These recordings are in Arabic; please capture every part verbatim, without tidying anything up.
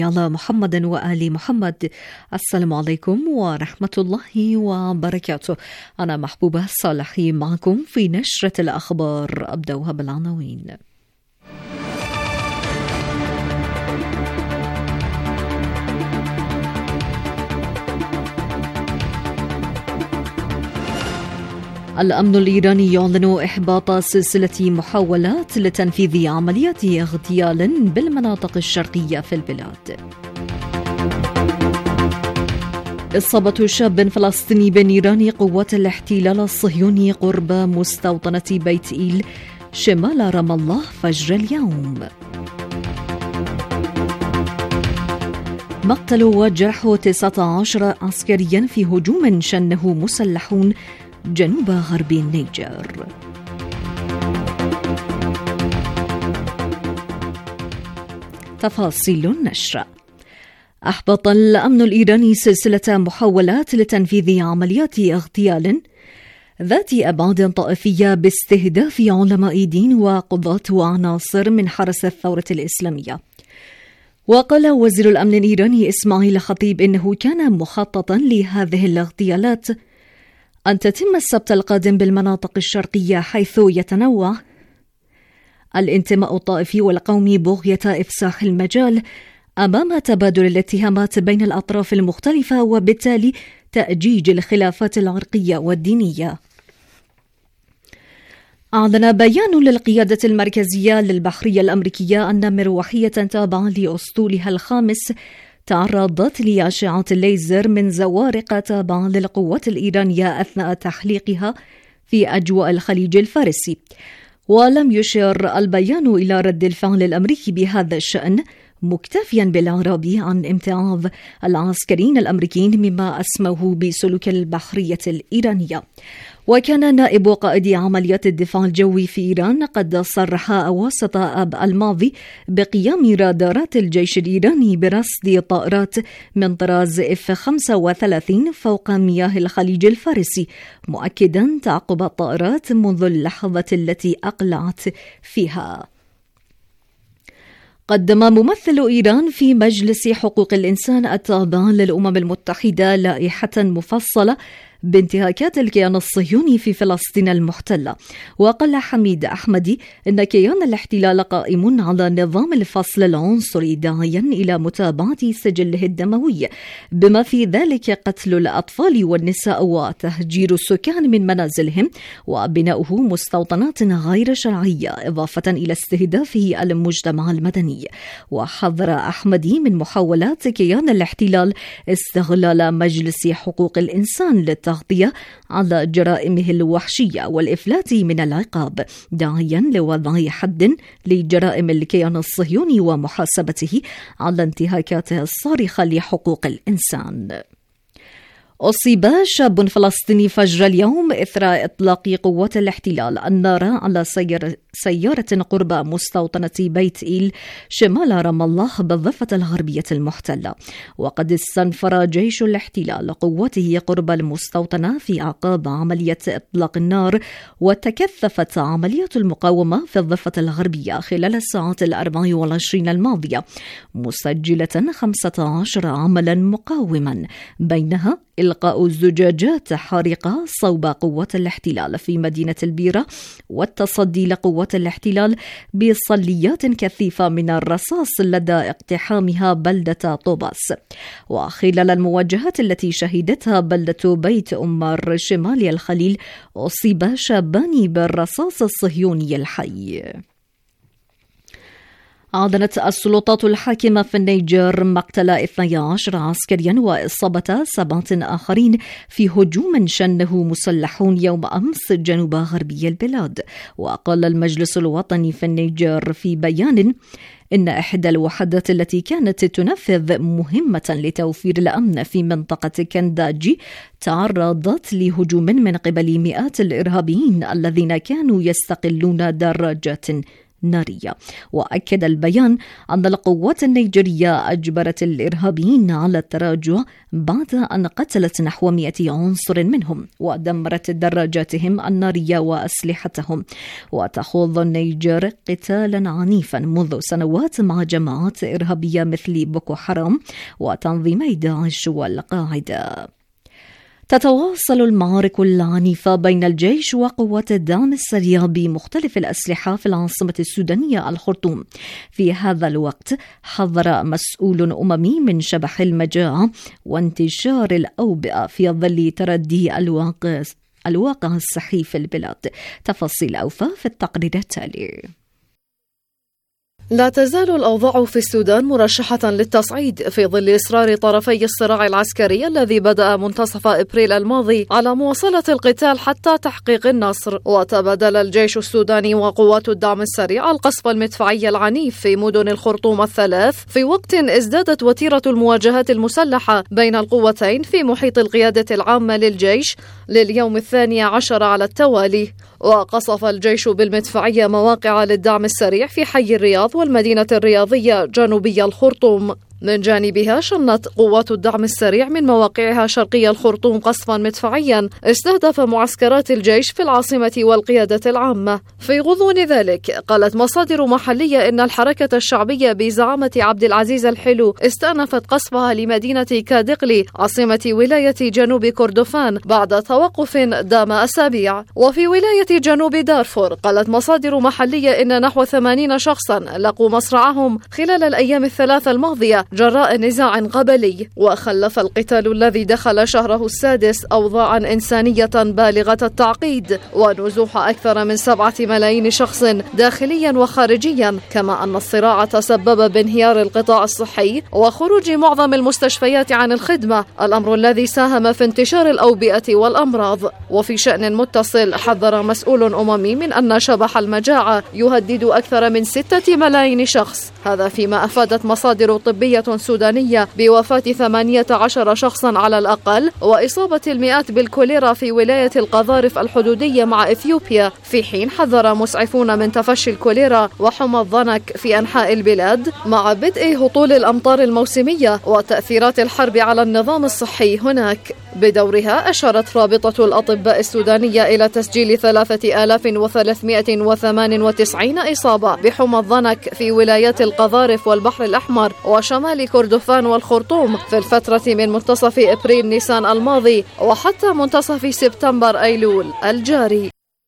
على محمد وآل محمد. السلام عليكم ورحمة الله وبركاته. أنا محبوبة صالحي معكم في نشرة الأخبار. أبدأها بالعناوين. الأمن الإيراني يعلن إحباط سلسلة محاولات لتنفيذ عمليات اغتيال بالمناطق الشرقية في البلاد. إصابة شاب فلسطيني بنيراني قوات الاحتلال الصهيوني قرب مستوطنة بيت إيل شمال رام الله فجر اليوم. مقتل وجرح تسعة عشر عسكريا في هجوم شنه مسلحون جنوب غرب النيجر. تفاصيل النشر. أحبط الأمن الإيراني سلسلة محاولات لتنفيذ عمليات اغتيال ذات أبعاد طائفية باستهداف علماء دين وقضاة وعناصر من حرس الثورة الإسلامية. وقال وزير الأمن الإيراني إسماعيل خطيب إنه كان مخططا لهذه الاغتيالات أن تتم السبت القادم بالمناطق الشرقية، حيث يتنوع الانتماء الطائفي والقومي بغية إفساح المجال أمام تبادل الاتهامات بين الأطراف المختلفة وبالتالي تأجيج الخلافات العرقية والدينية. أعلن بيان للقيادة المركزية للبحرية الأمريكية أن مروحية تابعة لأسطولها الخامس تعرضت لأشعة الليزر من زوارق تابعة للقوات الإيرانية أثناء تحليقها في أجواء الخليج الفارسي. ولم يشر البيان إلى رد الفعل الأمريكي بهذا الشأن، مكتفيا بالإعراب عن امتعاض العسكريين الأمريكيين مما أسموه بسلوك البحرية الإيرانية. وكان نائب قائد عمليات الدفاع الجوي في إيران قد صرح أواسط آب الماضي بقيام رادارات الجيش الإيراني برصد طائرات من طراز إف خمسة وثلاثين فوق مياه الخليج الفارسي، مؤكدا تعقب الطائرات منذ اللحظة التي أقلعت فيها. قدم ممثل إيران في مجلس حقوق الإنسان التابع للأمم المتحدة لائحة مفصلة بانتهاكات الكيان الصهيوني في فلسطين المحتلة. وقال حميد أحمدي إن كيان الاحتلال قائم على نظام الفصل العنصري، داعيا إلى متابعة سجله الدموي بما في ذلك قتل الأطفال والنساء وتهجير السكان من منازلهم وبناؤه مستوطنات غير شرعية، إضافة إلى استهدافه المجتمع المدني. وحذر أحمدي من محاولات كيان الاحتلال استغلال مجلس حقوق الإنسان للتغطية على جرائمه الوحشية والإفلات من العقاب، داعيا لوضع حد لجرائم الكيان الصهيوني ومحاسبته على انتهاكاته الصارخة لحقوق الإنسان. أصيب شاب فلسطيني فجر اليوم إثر إطلاق قوات الاحتلال النار على سيارة قرب مستوطنة بيت إيل شمال رام الله بالضفة الغربية المحتلة. وقد استنفر جيش الاحتلال قوته قرب المستوطنة في أعقاب عملية إطلاق النار، وتكثفت عمليات المقاومة في الضفة الغربية خلال الساعات الأربع والعشرين الماضية، مسجلة خمسة عشر عملا مقاوما، بينها إلقاء زجاجات حارقة صوب قوات الاحتلال في مدينة البيرة، والتصدي لقوات الاحتلال بصليات كثيفة من الرصاص لدى اقتحامها بلدة طوباس. وخلال المواجهات التي شهدتها بلدة بيت أمار شمال الخليل، أصيب شابان بالرصاص الصهيوني الحي. أعلنت السلطات الحاكمة في النيجر مقتل اثني عشر عسكريا وإصابة سبعة آخرين في هجوم شنه مسلحون يوم أمس جنوب غربي البلاد. وقال المجلس الوطني في النيجر في بيان إن إحدى الوحدات التي كانت تنفذ مهمة لتوفير الأمن في منطقة كنداجي تعرضت لهجوم من قبل مئات الإرهابيين الذين كانوا يستقلون دراجات نارية. وأكد البيان أن القوات النيجيرية أجبرت الإرهابيين على التراجع بعد أن قتلت نحو مئة عنصر منهم ودمرت دراجاتهم النارية وأسلحتهم. وتخوض النيجر قتالا عنيفا منذ سنوات مع جماعات إرهابية مثل بوكو حرام وتنظيمي داعش والقاعدة. تتواصل المعارك العنيفة بين الجيش وقوات الدعم السريع بمختلف الأسلحة في العاصمة السودانية الخرطوم. في هذا الوقت حذر مسؤول أممي من شبح المجاعة وانتشار الأوبئة في ظل تردي الواقع الواقع الصحي في البلاد. تفاصيل أوفى في التقرير التالي. لا تزال الأوضاع في السودان مرشحة للتصعيد في ظل إصرار طرفي الصراع العسكري الذي بدأ منتصف إبريل الماضي على مواصلة القتال حتى تحقيق النصر. وتبادل الجيش السوداني وقوات الدعم السريع القصف المدفعي العنيف في مدن الخرطوم الثلاث في وقت ازدادت وتيرة المواجهات المسلحة بين القوتين في محيط القيادة العامة للجيش لليوم الثاني عشر على التوالي. وقصف الجيش بالمدفعية مواقع للدعم السريع في حي الرياض والمدينة الرياضية جنوبي الخرطوم. من جانبها شنت قوات الدعم السريع من مواقعها شرقي الخرطوم قصفا مدفعيا استهدف معسكرات الجيش في العاصمة والقيادة العامة. في غضون ذلك قالت مصادر محلية إن الحركة الشعبية بزعامة عبد العزيز الحلو استأنفت قصفها لمدينة كادقلي عاصمة ولاية جنوب كردفان بعد توقف دام أسابيع. وفي ولاية جنوب دارفور قالت مصادر محلية إن نحو ثمانين شخصا لقوا مصرعهم خلال الأيام الثلاثة الماضية جراء نزاع قبلي. وخلف القتال الذي دخل شهره السادس أوضاعا إنسانية بالغة التعقيد ونزوح أكثر من سبعة ملايين شخص داخليا وخارجيا، كما أن الصراع تسبب بانهيار القطاع الصحي وخروج معظم المستشفيات عن الخدمة، الأمر الذي ساهم في انتشار الأوبئة والأمراض. وفي شأن متصل حذر مسؤول أممي من أن شبح المجاعة يهدد أكثر من ستة ملايين شخص، هذا فيما أفادت مصادر طبية سودانية بوفاة ثمانية عشر شخصا على الأقل وإصابة المئات بالكوليرا في ولاية القذارف الحدودية مع إثيوبيا، في حين حذر مسعفون من تفشي الكوليرا وحمى الضنك في أنحاء البلاد مع بدء هطول الأمطار الموسمية وتأثيرات الحرب على النظام الصحي هناك. بدورها أشارت رابطة الأطباء السودانية إلى تسجيل ثلاثة آلاف وثلاثمئة وثمانية وتسعين إصابة بحمى الضنك في ولايات القذارف والبحر الأحمر وشمال كردفان والخرطوم في الفترة من منتصف إبريل نيسان الماضي وحتى منتصف سبتمبر أيلول الجاري.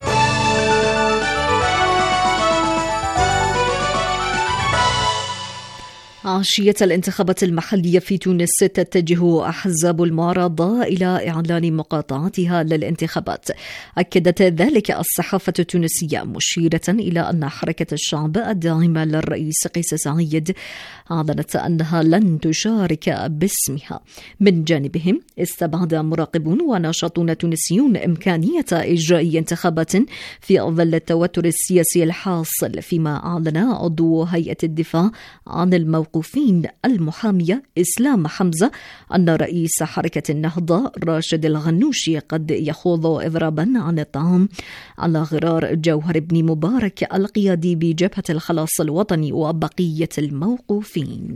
عشية الانتخابات المحلية في تونس تتجه أحزاب المعارضة إلى إعلان مقاطعتها للانتخابات. أكدت ذلك الصحافة التونسية مشيرة إلى أن حركة الشعب الداعمة للرئيس قيس سعيد أعلنت أنها لن تشارك باسمها. من جانبهم استبعد مراقبون وناشطون تونسيون إمكانية إجراء انتخابات في ظل التوتر السياسي الحاصل، فيما أعلن عضو هيئة الدفاع عن الموقف الموقوفين المحامية إسلام حمزة أن رئيس حركة النهضة راشد الغنوشي قد يخوض إضرابا عن الطعام على غرار جوهر بن مبارك القيادي بجبهة الخلاص الوطني وبقية الموقوفين.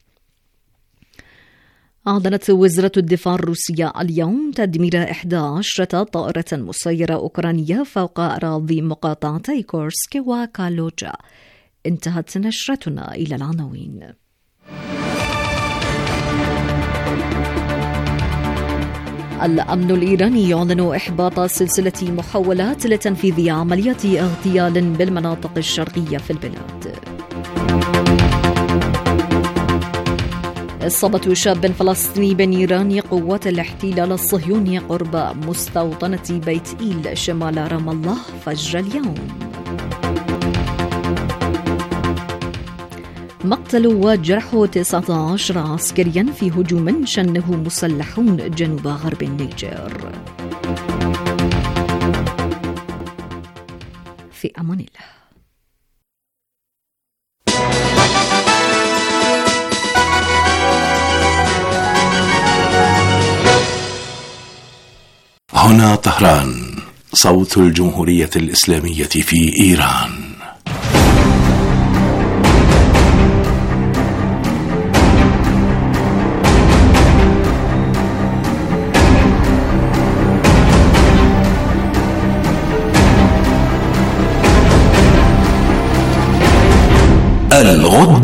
أعلنت وزارة الدفاع الروسية اليوم تدمير إحدى عشرة طائرة مسيرة أوكرانية فوق أراضي مقاطعتي كورسك وكالوجا. انتهت نشرتنا إلى العناوين. الأمن الإيراني يعلن إحباط سلسلة محاولات لتنفيذ عملية اغتيال بالمناطق الشرقية في البلاد. إصابة شاب فلسطيني بنيراني قوات الاحتلال الصهيوني قرب مستوطنة بيت إيل شمال رام الله فجر اليوم. مقتل وجرح تسعة عشر عسكريا في هجوم شنه مسلحون جنوب غرب النيجر. في أمان الله. هنا طهران، صوت الجمهورية الإسلامية في إيران.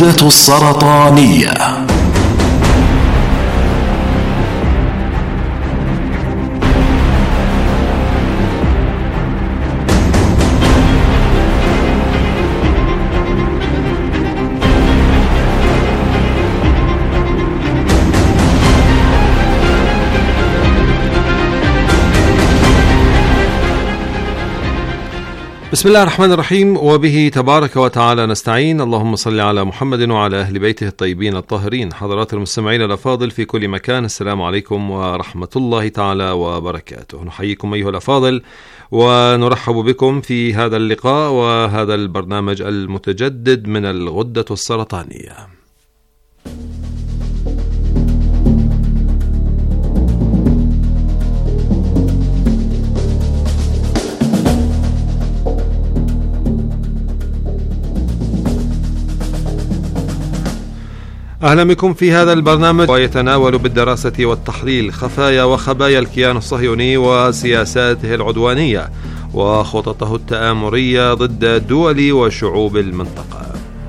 الغدة السرطانية. بسم الله الرحمن الرحيم، وبه تبارك وتعالى نستعين. اللهم صل على محمد وعلى أهل بيته الطيبين الطاهرين. حضرات المستمعين الأفاضل في كل مكان، السلام عليكم ورحمة الله تعالى وبركاته. نحييكم أيها الأفاضل ونرحب بكم في هذا اللقاء وهذا البرنامج المتجدد من الغدة السرطانية. أهلا بكم في هذا البرنامج، ويتناول بالدراسة والتحليل خفايا وخبايا الكيان الصهيوني وسياساته العدوانية وخططه التآمرية ضد الدول وشعوب المنطقة.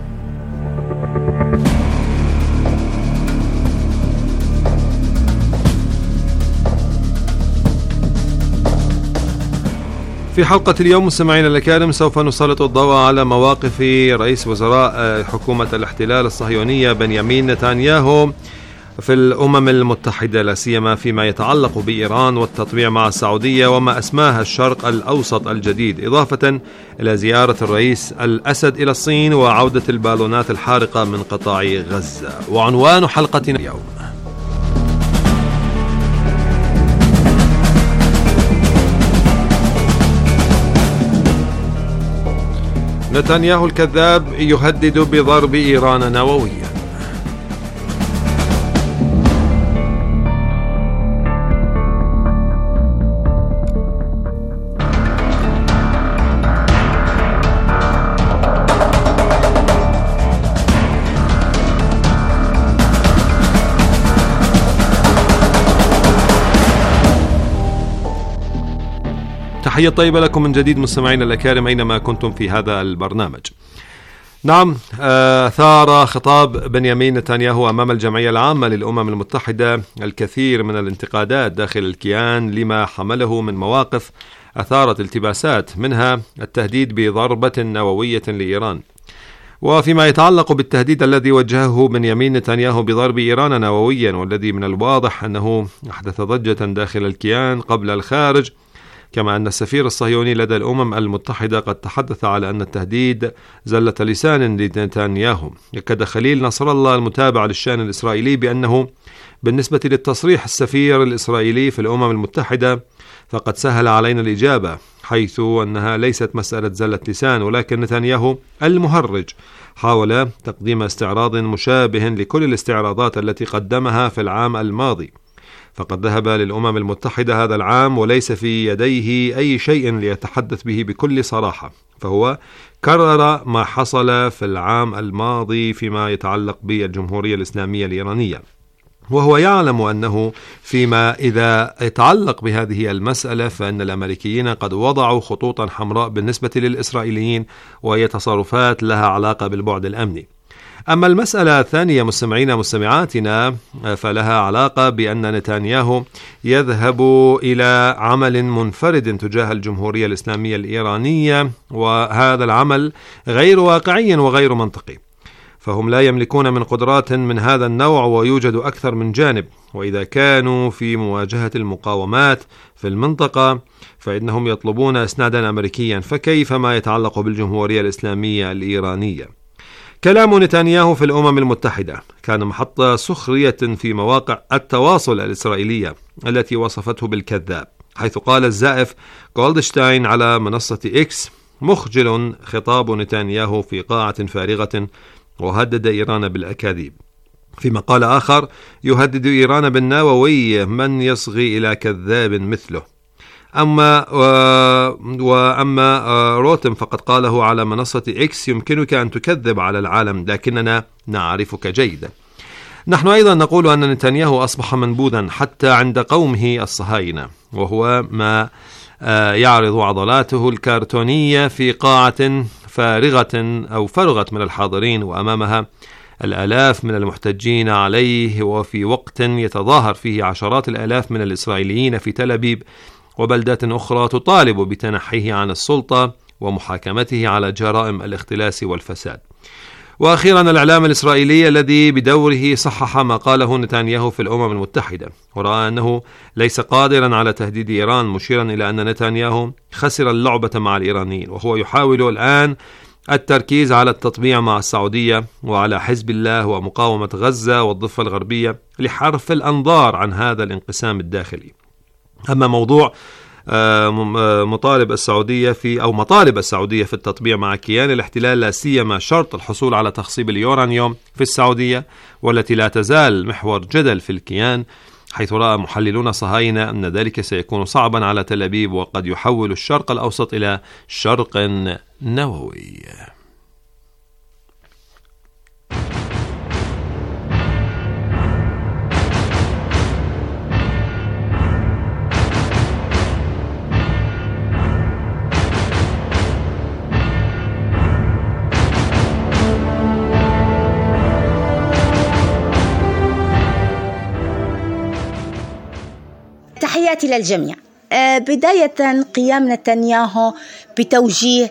في حلقة اليوم مستمعينا الأكارم سوف نسلط الضوء على مواقف رئيس وزراء حكومة الاحتلال الصهيونية بنيامين نتنياهو في الأمم المتحدة، لا سيما فيما يتعلق بإيران والتطبيع مع السعودية وما أسماها الشرق الأوسط الجديد، إضافة إلى زيارة الرئيس الأسد إلى الصين وعودة البالونات الحارقة من قطاع غزة. وعنوان حلقتنا اليوم: نتنياهو الكذاب يهدد بضرب إيران نوويا. تحية طيبة لكم من جديد مستمعينا الأكارم أينما كنتم في هذا البرنامج. نعم، أثار خطاب بنيامين نتنياهو أمام الجمعية العامة للأمم المتحدة الكثير من الانتقادات داخل الكيان لما حمله من مواقف أثارت التباسات، منها التهديد بضربة نووية لإيران. وفيما يتعلق بالتهديد الذي وجهه بنيامين نتنياهو بضرب إيران نوويا، والذي من الواضح أنه أحدث ضجة داخل الكيان قبل الخارج، كما أن السفير الصهيوني لدى الأمم المتحدة قد تحدث على أن التهديد زلة لسان لنتنياهو. أكد خليل نصر الله المتابع للشأن الإسرائيلي بأنه بالنسبة للتصريح السفير الإسرائيلي في الأمم المتحدة فقد سهل علينا الإجابة، حيث أنها ليست مسألة زلة لسان، ولكن نتنياهو المهرج حاول تقديم استعراض مشابه لكل الاستعراضات التي قدمها في العام الماضي. فقد ذهب للأمم المتحدة هذا العام وليس في يديه أي شيء ليتحدث به بكل صراحة، فهو كرر ما حصل في العام الماضي فيما يتعلق بالجمهورية الإسلامية الإيرانية، وهو يعلم أنه فيما إذا يتعلق بهذه المسألة فإن الأمريكيين قد وضعوا خطوطا حمراء بالنسبة للإسرائيليين، وهي تصرفات لها علاقة بالبعد الأمني. أما المسألة الثانية مستمعينا مستمعاتنا فلها علاقة بأن نتنياهو يذهب إلى عمل منفرد تجاه الجمهورية الإسلامية الإيرانية، وهذا العمل غير واقعي وغير منطقي، فهم لا يملكون من قدرات من هذا النوع، ويوجد أكثر من جانب. وإذا كانوا في مواجهة المقاومات في المنطقة فإنهم يطلبون إسنادا أمريكيا، فكيف ما يتعلق بالجمهورية الإسلامية الإيرانية؟ كلام نتنياهو في الأمم المتحدة كان محط سخرية في مواقع التواصل الإسرائيلية التي وصفته بالكذاب، حيث قال الزائف جولدشتاين على منصة إكس: مخجل خطاب نتنياهو في قاعة فارغة، وهدد إيران بالأكاذيب. فيما قال آخر: يهدد إيران بالنووي، من يصغي إلى كذاب مثله. أما وأما روتم فقد قاله على منصة إكس: يمكنك أن تكذب على العالم لكننا نعرفك جيدا. نحن أيضا نقول أن نتنياهو أصبح منبوذا حتى عند قومه الصهاينة، وهو ما يعرض عضلاته الكرتونية في قاعة فارغة أو فرغت من الحاضرين، وأمامها الآلاف من المحتجين عليه، وفي وقت يتظاهر فيه عشرات الآلاف من الإسرائيليين في تل أبيب وبلدات أخرى تطالب بتنحيه عن السلطة ومحاكمته على جرائم الاختلاس والفساد. وأخيرا الإعلام الإسرائيلي الذي بدوره صحح ما قاله نتنياهو في الأمم المتحدة، ورأى أنه ليس قادرا على تهديد إيران، مشيرا إلى أن نتنياهو خسر اللعبة مع الإيرانيين، وهو يحاول الآن التركيز على التطبيع مع السعودية وعلى حزب الله ومقاومة غزة والضفة الغربية لحرف الأنظار عن هذا الانقسام الداخلي. أما موضوع مطالب السعودية في أو مطالب السعودية في التطبيع مع كيان الاحتلال، لا سيما شرط الحصول على تخصيب اليورانيوم في السعودية، والتي لا تزال محور جدل في الكيان، حيث رأى محللون صهاينة أن ذلك سيكون صعبا على تل أبيب وقد يحول الشرق الأوسط إلى شرق نووي. تحياتي للجميع. بداية قيام نتنياهو بتوجيه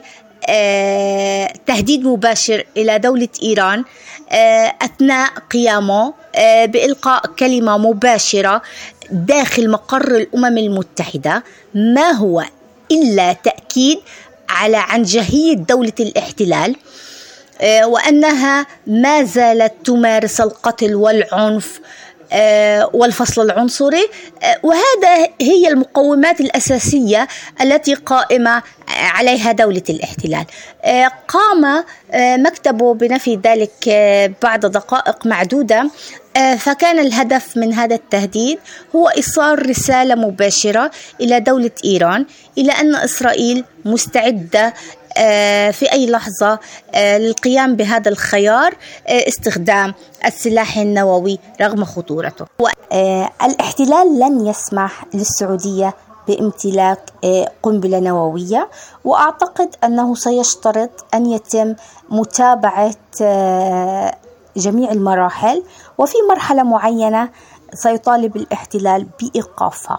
تهديد مباشر إلى دولة إيران أثناء قيامه بإلقاء كلمة مباشرة داخل مقر الأمم المتحدة ما هو إلا تأكيد على عنجهية دولة الاحتلال، وأنها ما زالت تمارس القتل والعنف والفصل العنصري، وهذا هي المقومات الأساسية التي قائمة عليها دولة الاحتلال. قام مكتبه بنفي ذلك بعد دقائق معدودة، فكان الهدف من هذا التهديد هو إيصال رسالة مباشرة إلى دولة إيران إلى أن إسرائيل مستعدة في أي لحظة للقيام بهذا الخيار، استخدام السلاح النووي رغم خطورته. الاحتلال لن يسمح للسعودية بامتلاك قنبلة نووية، وأعتقد أنه سيشترط أن يتم متابعة جميع المراحل، وفي مرحلة معينة سيطالب الاحتلال بإيقافها.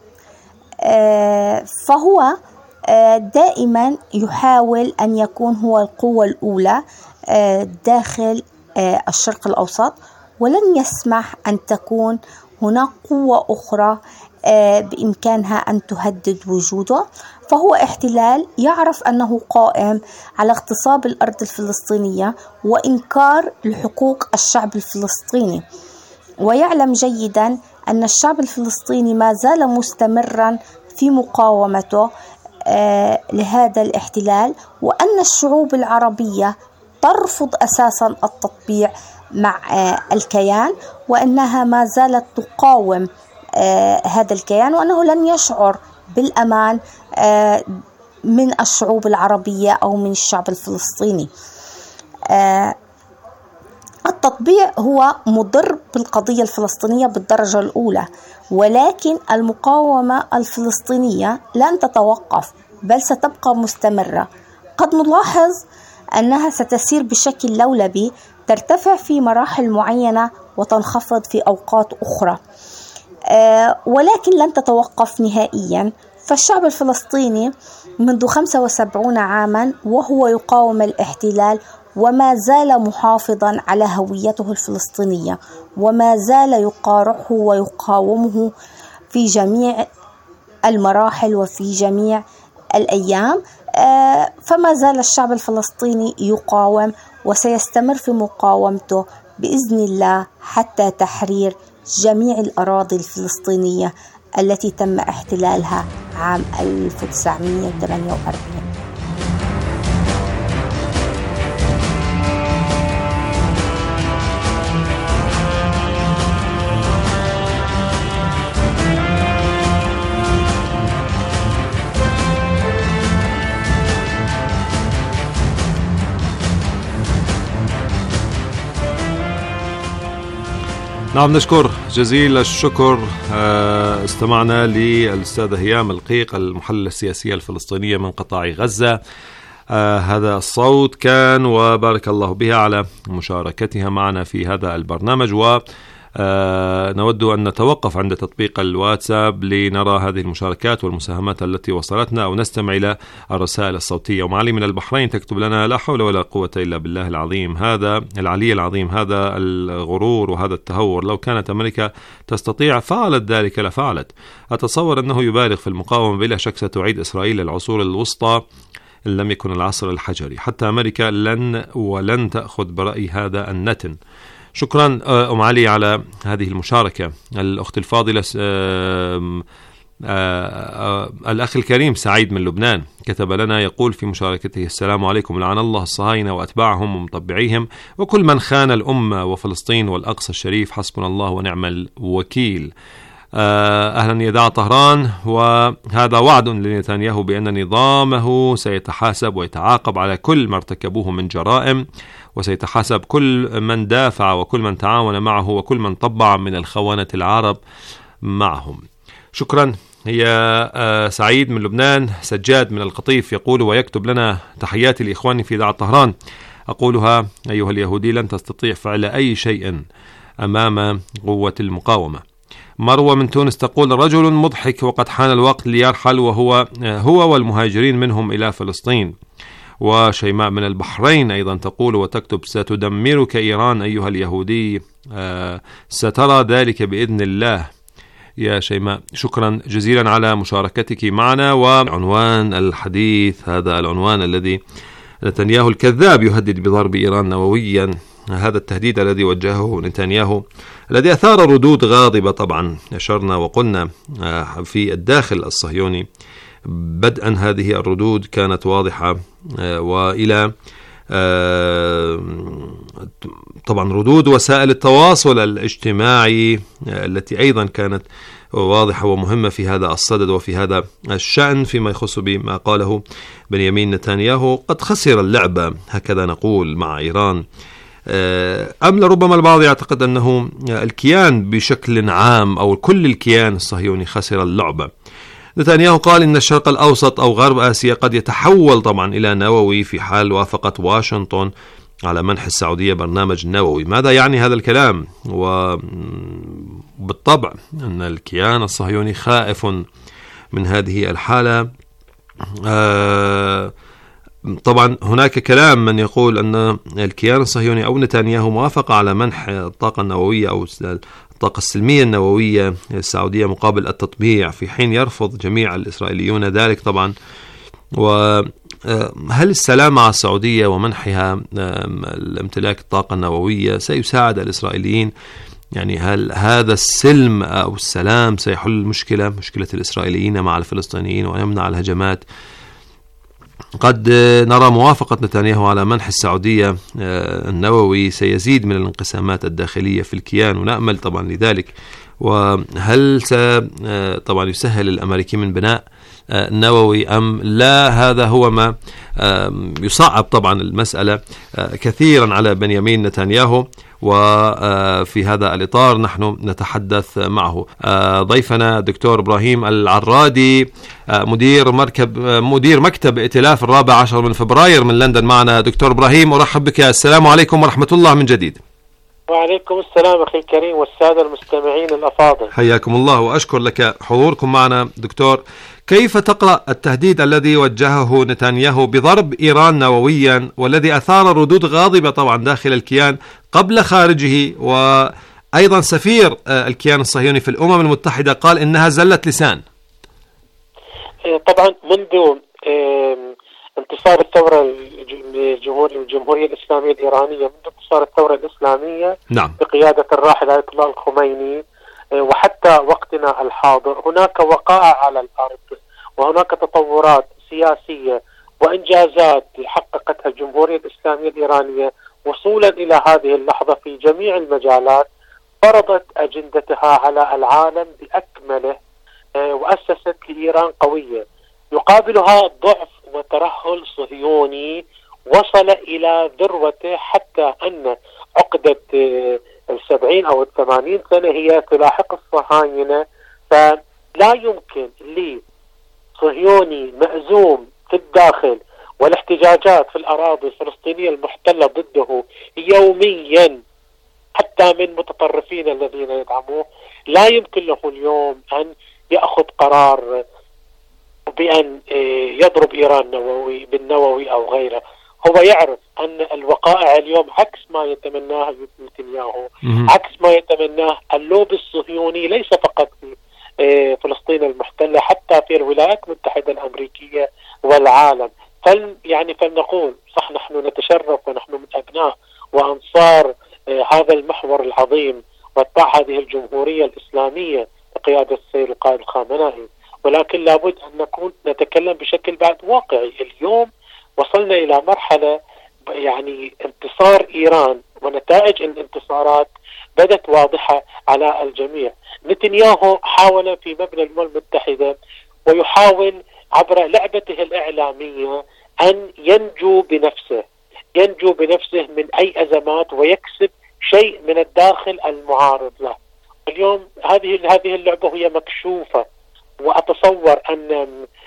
فهو دائما يحاول أن يكون هو القوة الأولى داخل الشرق الأوسط، ولن يسمح أن تكون هناك قوة أخرى بإمكانها أن تهدد وجوده. فهو احتلال يعرف أنه قائم على اغتصاب الأرض الفلسطينية وإنكار لحقوق الشعب الفلسطيني، ويعلم جيدا أن الشعب الفلسطيني ما زال مستمرا في مقاومته لهذا الاحتلال، وأن الشعوب العربية ترفض أساسا التطبيع مع الكيان، وأنها ما زالت تقاوم هذا الكيان، وأنه لن يشعر بالأمان من الشعوب العربية أو من الشعب الفلسطيني. التطبيع هو مضر بالقضية الفلسطينية بالدرجة الأولى، ولكن المقاومة الفلسطينية لن تتوقف بل ستبقى مستمرة. قد نلاحظ أنها ستسير بشكل لولبي، ترتفع في مراحل معينة وتنخفض في أوقات أخرى، ولكن لن تتوقف نهائيا. فالشعب الفلسطيني منذ خمسة وسبعين عاما وهو يقاوم الاحتلال، وما زال محافظا على هويته الفلسطينية، وما زال يقارعه ويقاومه في جميع المراحل وفي جميع الأيام. فما زال الشعب الفلسطيني يقاوم وسيستمر في مقاومته بإذن الله حتى تحرير جميع الأراضي الفلسطينية التي تم احتلالها عام ألف وتسعمائة وثمانية وأربعين. نعم، نشكر جزيل الشكر. استمعنا للأستاذة هيام القيق، المحللة السياسية الفلسطينية من قطاع غزة، آه هذا الصوت كان، وبارك الله بها على مشاركتها معنا في هذا البرنامج. و آه نود أن نتوقف عند تطبيق الواتساب لنرى هذه المشاركات والمساهمات التي وصلتنا، أو نستمع إلى الرسائل الصوتية. ومعلي من البحرين تكتب لنا: لا حول ولا قوة إلا بالله العظيم، هذا العلي العظيم، هذا الغرور وهذا التهور، لو كانت أمريكا تستطيع فعلت ذلك لفعلت. أتصور أنه يبالغ في المقاومة، بلا شك ستعيد إسرائيل للعصور الوسطى إن لم يكن العصر الحجري. حتى أمريكا لن ولن تأخذ برأي هذا النتن. شكرا أم علي على هذه المشاركة. الأخت الفاضلة آآ آآ الأخ الكريم سعيد من لبنان كتب لنا، يقول في مشاركته: السلام عليكم، لعن الله الصهاينة وأتباعهم ومطبعيهم وكل من خان الأمة وفلسطين والأقصى الشريف، حسبنا الله ونعم الوكيل. أهلا يدعى طهران، وهذا وعد لنتنياهو بأن نظامه سيتحاسب ويتعاقب على كل ما ارتكبوه من جرائم، وسيتحاسب كل من دافع وكل من تعاون معه وكل من طبع من الخونة العرب معهم. شكرا. هي سعيد من لبنان. سجاد من القطيف يقول ويكتب لنا: تحياتي لإخواني في إذاعة طهران، أقولها أيها اليهودي، لن تستطيع فعل أي شيء أمام قوة المقاومة. مروة من تونس تقول: رجل مضحك وقد حان الوقت ليرحل، وهو هو والمهاجرين منهم إلى فلسطين. وشيماء من البحرين أيضا تقول وتكتب: ستدمرك إيران أيها اليهودي، آه سترى ذلك بإذن الله. يا شيماء شكرا جزيلا على مشاركتك معنا. وعنوان الحديث هذا العنوان الذي نتنياهو الكذاب يهدد بضرب إيران نوويا، هذا التهديد الذي وجهه نتنياهو الذي أثار ردود غاضبة. طبعا أشرنا وقلنا في الداخل الصهيوني بدءا هذه الردود كانت واضحة، وإلى طبعا ردود وسائل التواصل الاجتماعي التي أيضا كانت واضحة ومهمة في هذا الصدد وفي هذا الشأن فيما يخص بما قاله بنيامين نتنياهو. قد خسر اللعبة، هكذا نقول، مع إيران، أم لربما البعض يعتقد أنه الكيان بشكل عام أو كل الكيان الصهيوني خسر اللعبة. نتنياهو قال إن الشرق الأوسط أو غرب آسيا قد يتحول طبعا إلى نووي في حال وافقت واشنطن على منح السعودية برنامج نووي. ماذا يعني هذا الكلام؟ وبالطبع أن الكيان الصهيوني خائف من هذه الحالة. آه طبعا هناك كلام من يقول أن الكيان الصهيوني أو نتنياهو موافق على منح الطاقة النووية أو الطاقة السلمية النووية السعودية مقابل التطبيع، في حين يرفض جميع الإسرائيليون ذلك طبعا. وهل السلام مع السعودية ومنحها الامتلاك الطاقة النووية سيساعد الإسرائيليين؟ يعني هل هذا السلم أو السلام سيحل المشكلة مشكلة الإسرائيليين مع الفلسطينيين ويمنع الهجمات؟ قد نرى موافقة نتنياهو على منح السعودية النووي سيزيد من الانقسامات الداخلية في الكيان، ونأمل طبعا لذلك. وهل طبعا يسهل الأمريكيين من بناء نووي أم لا؟ هذا هو ما يصعب طبعا المسألة كثيرا على بنيامين نتنياهو. وفي هذا الإطار نحن نتحدث معه. ضيفنا دكتور إبراهيم العرادي، مدير مركب مدير مكتب ائتلاف الرابع عشر من فبراير من لندن معنا. دكتور إبراهيم أرحب بك، السلام عليكم ورحمة الله من جديد. وعليكم السلام أخي الكريم والسادة المستمعين الأفاضل، حياكم الله وأشكر لك حضوركم معنا. دكتور، كيف تقرأ التهديد الذي وجهه نتنياهو بضرب إيران نوويا والذي أثار ردود غاضبة طبعا داخل الكيان قبل خارجه، وأيضا سفير الكيان الصهيوني في الأمم المتحدة قال إنها زلة لسان؟ طبعا منذ انتصار الثورة الجمهورية الإسلامية الإيرانية، منذ انتصار الثورة الإسلامية نعم. بقيادة الراحل آية الله الخميني وحتى وقتنا الحاضر، هناك وقائع على الأرض وهناك تطورات سياسية وإنجازات حققتها الجمهورية الإسلامية الإيرانية وصولا إلى هذه اللحظة في جميع المجالات، فرضت أجندتها على العالم بأكمله وأسست لإيران قوية يقابلها ضعف وترهل صهيوني وصل إلى ذروته، حتى أن عقدة السبعين أو الثمانين سنة هي تلاحق الصهاينة. فلا يمكن لصهيوني مأزوم في الداخل والاحتجاجات في الأراضي الفلسطينية المحتلة ضده يوميا حتى من متطرفين الذين يدعموه، لا يمكن له اليوم أن يأخذ قرار بأن يضرب إيران نووي بالنووي أو غيره. هو يعرف أن الوقائع اليوم عكس ما يتمناه نتنياهو، عكس ما يتمناه اللوبي الصهيوني، ليس فقط في فلسطين المحتلة، حتى في الولايات المتحدة الأمريكية والعالم. فل يعني فلنقول صح، نحن نتشرف ونحن من أبناء وأنصار هذا المحور العظيم واتباع هذه الجمهورية الإسلامية بقيادة السيد القائد الخامنائي، ولكن لابد أن نكون نتكلم بشكل بعد واقعي. اليوم وصلنا إلى مرحلة يعني انتصار إيران ونتائج الانتصارات بدت واضحة على الجميع. نتنياهو حاول في مبنى الأمم المتحدة ويحاول عبر لعبته الإعلامية أن ينجو بنفسه ينجو بنفسه من أي أزمات ويكسب شيء من الداخل المعارض له. اليوم هذه هذه اللعبة هي مكشوفة، وأتصور أن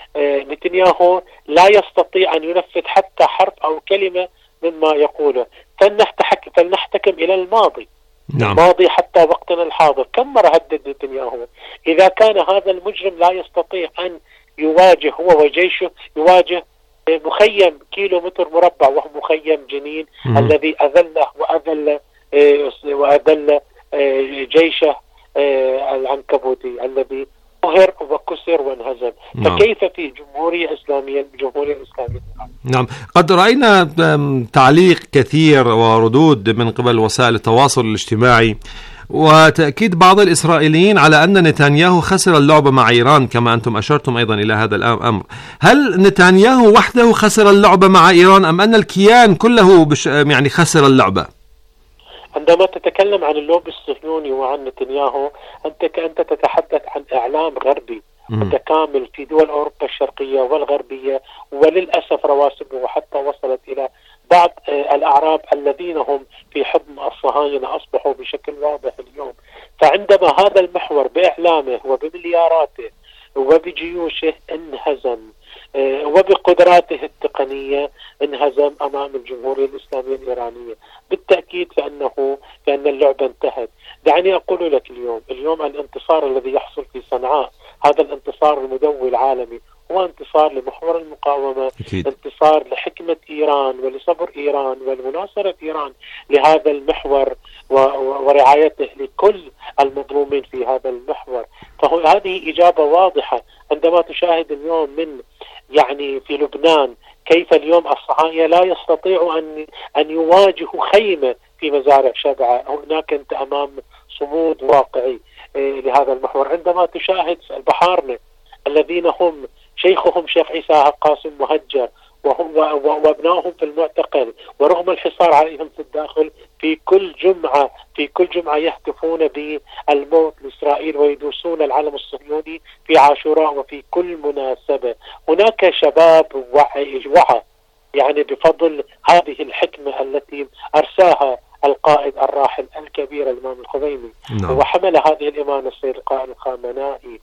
نتنياهو لا يستطيع أن ينفذ حتى حرف أو كلمة مما يقوله. فلنحتكم إلى الماضي. نعم. الماضي حتى وقتنا الحاضر، كم مرة هدد نتنياهو؟ إذا كان هذا المجرم لا يستطيع أن يواجه هو وجيشه، يواجه مخيم كيلو متر مربع وهو مخيم جنين م- الذي أذله وأذل وأذل جيشه العنكبوتي الذي ظهر وكسر وانهزم. نعم. فكيف في جمهورية إسلامية الجمهورية الإسلامية؟ نعم، قد رأينا تعليق كثير وردود من قبل وسائل التواصل الاجتماعي وتأكيد بعض الإسرائيليين على أن نتنياهو خسر اللعبة مع إيران، كما أنتم أشرتم أيضا إلى هذا الأمر. هل نتنياهو وحده خسر اللعبة مع إيران أم أن الكيان كله بش يعني خسر اللعبة؟ عندما تتكلم عن اللوبي الصهيوني وعن نتنياهو، أنت كأنت تتحدث عن إعلام غربي متكامل في دول أوروبا الشرقية والغربية، وللأسف رواسبه حتى وصلت إلى بعض الأعراب الذين هم في حضن الصهاينة أصبحوا بشكل واضح اليوم. فعندما هذا المحور بإعلامه وبملياراته وبجيوشه انهزم وبقدراته التقنية انهزم أمام الجمهورية الإسلامية الإيرانية، بالتأكيد فأنه فأن اللعبة انتهت. دعني أقول لك اليوم اليوم الانتصار الذي يحصل في صنعاء، هذا الانتصار المدوي العالمي، هو انتصار لمحور المقاومة، أكيد. انتصار لحكمة إيران ولصبر إيران ولمناصرة إيران لهذا المحور ورعايته لكل المظلومين في هذا المحور. فهذه إجابة واضحة. عندما تشاهد اليوم من يعني في لبنان كيف اليوم الصهاينة لا يستطيعوا أن أن يواجهوا خيمة في مزارع شبعة، هناك أنت أمام صمود واقعي لهذا المحور. عندما تشاهد البحارنة الذين هم شيخهم شيخ عيسى قاسم مهجر وهم وابنائهم في المعتقل، ورغم الحصار عليهم في الداخل في كل جمعة في كل جمعة يهتفون بالموت لإسرائيل ويدوسون العلم الصهيوني في عاشوراء وفي كل مناسبة. هناك شباب وعي وعى يعني بفضل هذه الحكمة التي أرساها القائد الراحل الكبير الإمام الخميني، نعم. وحمل هذه الإمامة السيد القائد الخامنائي.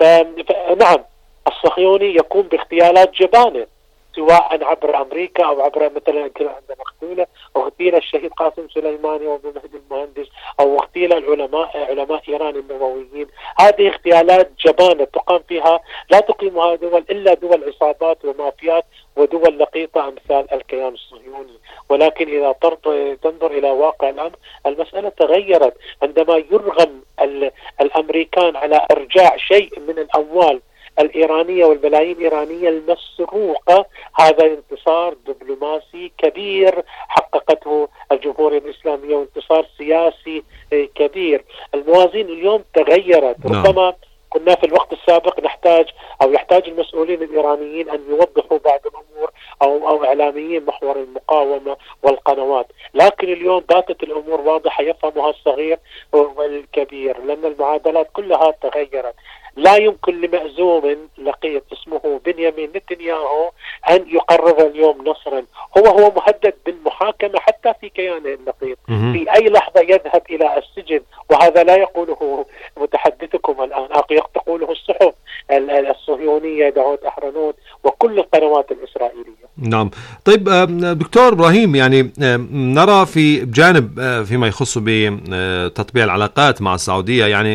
فنعم الصهيوني يقوم باغتيالات جبانة، سواء عبر أمريكا أو عبر مثلا عندما اغتيل اغتيل الشهيد قاسم سليماني وابن مهدي المهندس، أو اغتيل العلماء علماء إيران النوويين. هذه اغتيالات جبانة تقام فيها لا تقيمها دول إلا دول عصابات ومافيات ودول لقيطة أمثال الكيان الصهيوني. ولكن إذا تنظر إلى واقع الأمر، المسألة تغيرت عندما يرغم الأمريكان على إرجاع شيء من الأموال الإيرانية والملايين الإيرانية المسروقة. هذا انتصار دبلوماسي كبير حققته الجمهورية الإسلامية، وانتصار سياسي كبير. الموازين اليوم تغيرت. ربما كنا في الوقت السابق نحتاج أو يحتاج المسؤولين الإيرانيين أن يوضحوا بعض الأمور أو أو إعلاميين محور المقاومة والقنوات، لكن اليوم باتت الأمور واضحة يفهمها الصغير والكبير، لأن المعادلات كلها تغيرت. لا يمكن لمأزوم لقيط اسمه بنيامين نتنياهو أن يقرر اليوم نصرا. هو هو مهدد بالمحاكمة حتى في كيانه اللقيط، في أي لحظة يذهب إلى السجن، وهذا لا يقوله متحدثكم الآن، تقوله الصحف الصهيونية دعوت أحرنوت وكل القنوات الإسرائيلية. نعم. طيب دكتور إبراهيم، يعني نرى في جانب فيما يخص بتطبيع العلاقات مع السعودية، يعني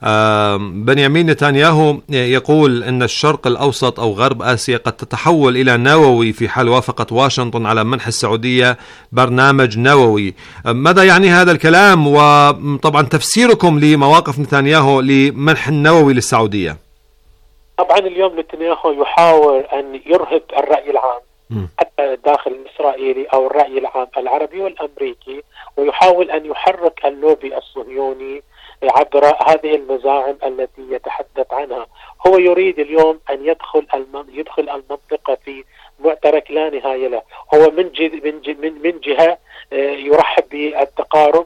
بنيامين نتنياهو يقول أن الشرق الأوسط أو غرب آسيا قد تتحول إلى نووي في حال وافقت واشنطن على منح السعودية برنامج نووي. ماذا يعني هذا الكلام؟ وطبعا تفسيركم لمواقف نتنياهو لمنح النووي للسعودية. طبعا اليوم نتنياهو يحاول أن يرهب الرأي العام حتى الداخل الإسرائيلي أو الرأي العام العربي والأمريكي، ويحاول أن يحرك اللوبي الصهيوني عبر هذه المزاعم التي يتحدث عنها. هو يريد اليوم أن يدخل يدخل المنطقة في معترك لا نهاية له. هو من من من جهة يرحب بالتقارب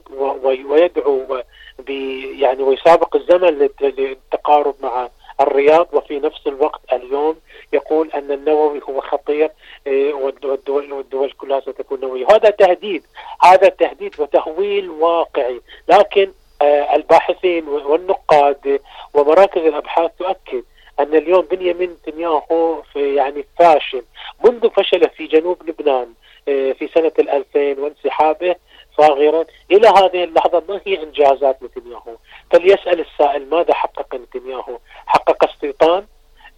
ويدعو يعني ويسابق الزمن للتقارب مع الرياض، وفي نفس الوقت اليوم يقول أن النووي هو خطير والدول والدول كلها ستكون نووية. هذا تهديد، هذا تهديد وتهويل واقعي. لكن الباحثين والنقاد ومراكز الأبحاث تؤكد أن اليوم بنيامين نتنياهو في يعني فاشل منذ فشله في جنوب لبنان في سنة الألفين وانسحابه صاغرا إلى هذه اللحظة. ما هي إنجازات نتنياهو؟ فليسأل السائل ماذا حقق نتنياهو؟ حقق استيطان؟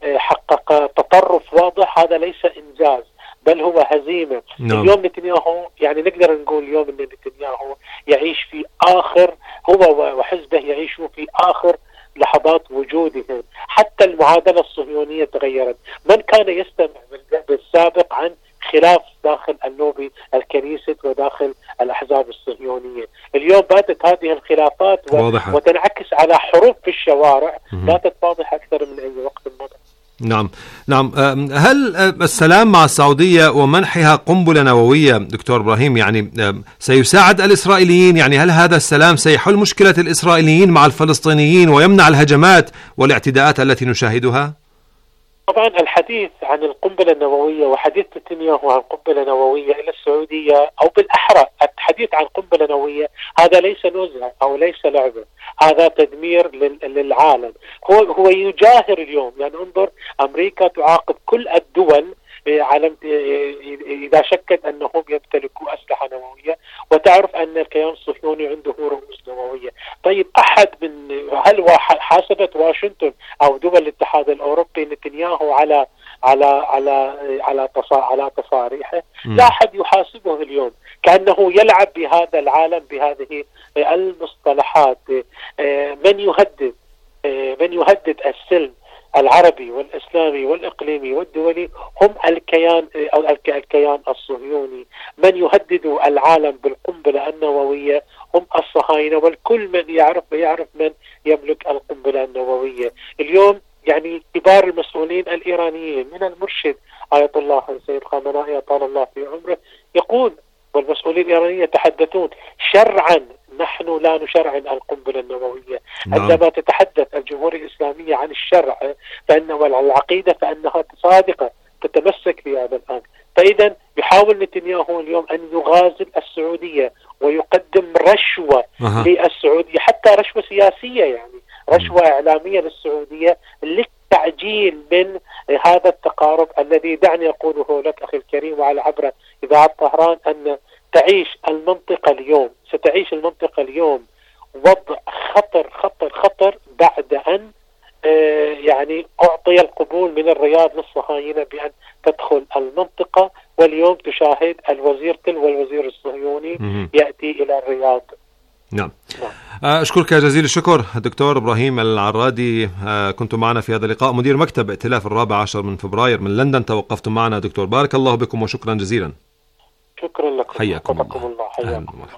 حقق تطرف واضح؟ هذا ليس إنجاز بل هو هزيمة. no. اليوم نتنياهو يعني نقدر نقول اليوم أن نتنياهو يعيش في آخر، هو وحزبه يعيشوا في آخر لحظات وجودهم. حتى المعادلة الصهيونية تغيرت. من كان يستمع بالسابق عن خلاف داخل اللوبي الكنيسة وداخل الأحزاب الصهيونية، اليوم باتت هذه الخلافات و... وتنعكس على حروب في الشوارع باتت واضحة أكثر من أي وقت مضى. نعم نعم. هل السلام مع السعودية ومنحها قنبلة نووية دكتور إبراهيم يعني سيساعد الإسرائيليين؟ يعني هل هذا السلام سيحل مشكلة الإسرائيليين مع الفلسطينيين ويمنع الهجمات والاعتداءات التي نشاهدها؟ طبعا الحديث عن القنبلة النووية وحديث نتنياهو عن قنبلة نووية إلى السعودية، أو بالأحرى الحديث عن قنبلة نووية، هذا ليس نزهة أو ليس لعبة، هذا تدمير للعالم. هو هو يجاهر اليوم. يعني انظر، أمريكا تعاقب كل الدول على إذا شكت أنهم يمتلكوا أسلحة نووية، وتعرف أن الكيان الصهيوني عنده رؤوس نووية. طيب أحد من هل حاسبت واشنطن أو دول الاتحاد الأوروبي نتنياهو على على على على على تصاريحه؟ لا أحد يحاسبه اليوم. كأنه يلعب بهذا العالم بهذه المصطلحات. من يهدد من يهدد السلم العربي والإسلامي والإقليمي والدولي هم الكيان أو الكيان الصهيوني. من يهدد العالم بالقنبلة النووية هم الصهاينة، والكل من يعرف يعرف من يملك القنبلة النووية. اليوم يعني كبار المسؤولين الإيرانيين من المرشد آية الله سيد خامنائي طال الله في عمره يقول، والمسؤولين الإيرانيين يتحدثون شرعا نحن لا نشرع القنبلة النووية. عندما تتحدث الجمهورية الإسلامية عن الشرع فإن والعقيدة فإنها صادقة تتمسك في هذا الآن. فإذا يحاول نتنياهو اليوم أن يغازل السعودية ويقدم رشوة أه. للسعودية، حتى رشوة سياسية، يعني رشوة إعلامية للسعودية للتعجيل من هذا التقارب الذي دعني أقوله لك أخي الكريم وعلى عبر إذاعة طهران أن تعيش المنطقة اليوم ستعيش المنطقة اليوم وضع خطر خطر خطر بعد أن آه يعني أعطي القبول من الرياض للصهاينة بأن تدخل المنطقة. واليوم تشاهد الوزير تلو الوزير الصهيوني يأتي إلى الرياض. نعم. أشكرك جزيل الشكر دكتور إبراهيم العرادي، كنت معنا في هذا اللقاء، مدير مكتب ائتلاف الرابع عشر من فبراير من لندن. توقفتم معنا دكتور، بارك الله بكم وشكرا جزيلا. شكرا لكم. حياكم الله. الله. حياكم الله.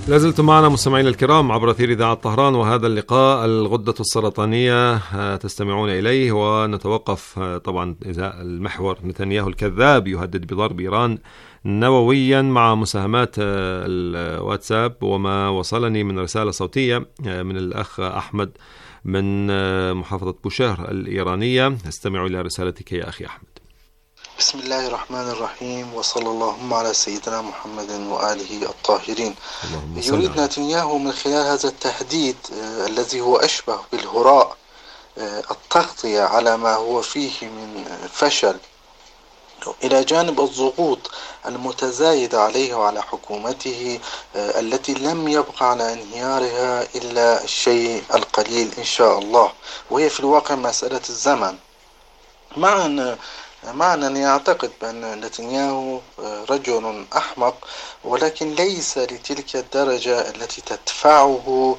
لازلتم معنا مستمعينا الكرام عبر أثير إذاعة طهران، وهذا اللقاء الغدة السرطانية تستمعون إليه، ونتوقف طبعا إذا المحور نتنياهو الكذاب يهدد بضرب إيران نوويا مع مساهمات الواتساب، وما وصلني من رسالة صوتية من الأخ أحمد من محافظة بوشهر الإيرانية. استمعوا إلى رسالتك يا أخي أحمد. بسم الله الرحمن الرحيم، وصلى اللهم على سيدنا محمد وآله الطاهرين. يريد نتنياهو من خلال هذا التهديد آه الذي هو أشبه بالهراء آه التغطية على ما هو فيه من فشل، إلى جانب الضغوط المتزايدة عليه وعلى حكومته آه التي لم يبقى على انهيارها إلا الشيء القليل إن شاء الله، وهي في الواقع مسألة الزمن. مع أن مع أنني أعتقد بأن نتنياهو رجل أحمق، ولكن ليس لتلك الدرجة التي تدفعه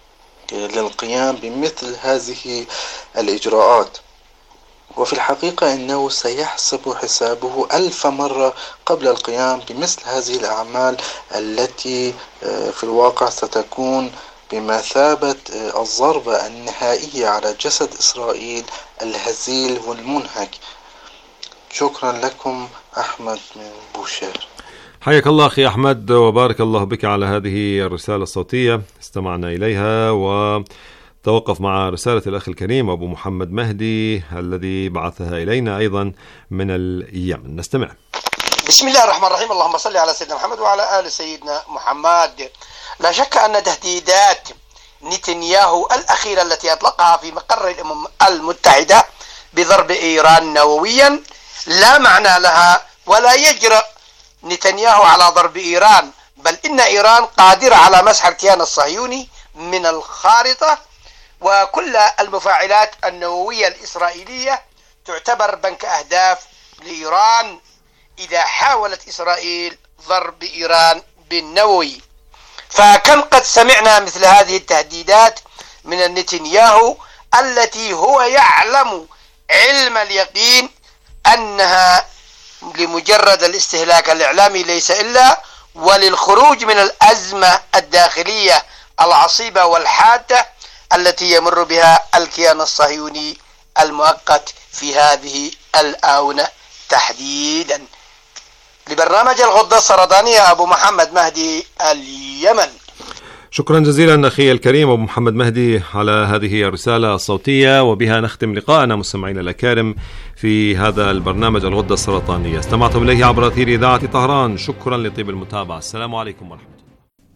للقيام بمثل هذه الإجراءات. وفي الحقيقة أنه سيحسب حسابه ألف مرة قبل القيام بمثل هذه الأعمال التي في الواقع ستكون بمثابة الضربة النهائية على جسد إسرائيل الهزيل والمنهك. شكرا لكم، أحمد من بوشهر. حياك الله أخي أحمد، وبارك الله بك على هذه الرسالة الصوتية استمعنا إليها. وتوقف مع رسالة الأخ الكريم أبو محمد مهدي الذي بعثها إلينا أيضا من اليمن. نستمع. بسم الله الرحمن الرحيم، اللهم صل على سيدنا محمد وعلى آل سيدنا محمد. لا شك أن تهديدات نتنياهو الأخيرة التي أطلقها في مقر الأمم المتحدة بضرب إيران نوويا لا معنى لها، ولا يجرؤ نتنياهو على ضرب إيران، بل إن إيران قادرة على مسح الكيان الصهيوني من الخارطة، وكل المفاعلات النووية الإسرائيلية تعتبر بنك أهداف لإيران إذا حاولت إسرائيل ضرب إيران بالنووي. فكم قد سمعنا مثل هذه التهديدات من نتنياهو التي هو يعلم علم اليقين أنها لمجرد الاستهلاك الإعلامي ليس إلا وللخروج من الأزمة الداخلية العصيبة والحادة التي يمر بها الكيان الصهيوني المؤقت في هذه الآونة تحديدا. لبرنامج الغدة السرطانية أبو محمد مهدي اليمن. شكرا جزيلا أخي الكريم أبو محمد مهدي على هذه الرسالة الصوتية، وبها نختم لقاءنا مستمعينا الأكارم في هذا البرنامج الغدة السرطانية. استمعتم إليه عبر أثير إذاعة طهران. شكرا لطيب المتابعة. السلام عليكم ورحمة الله.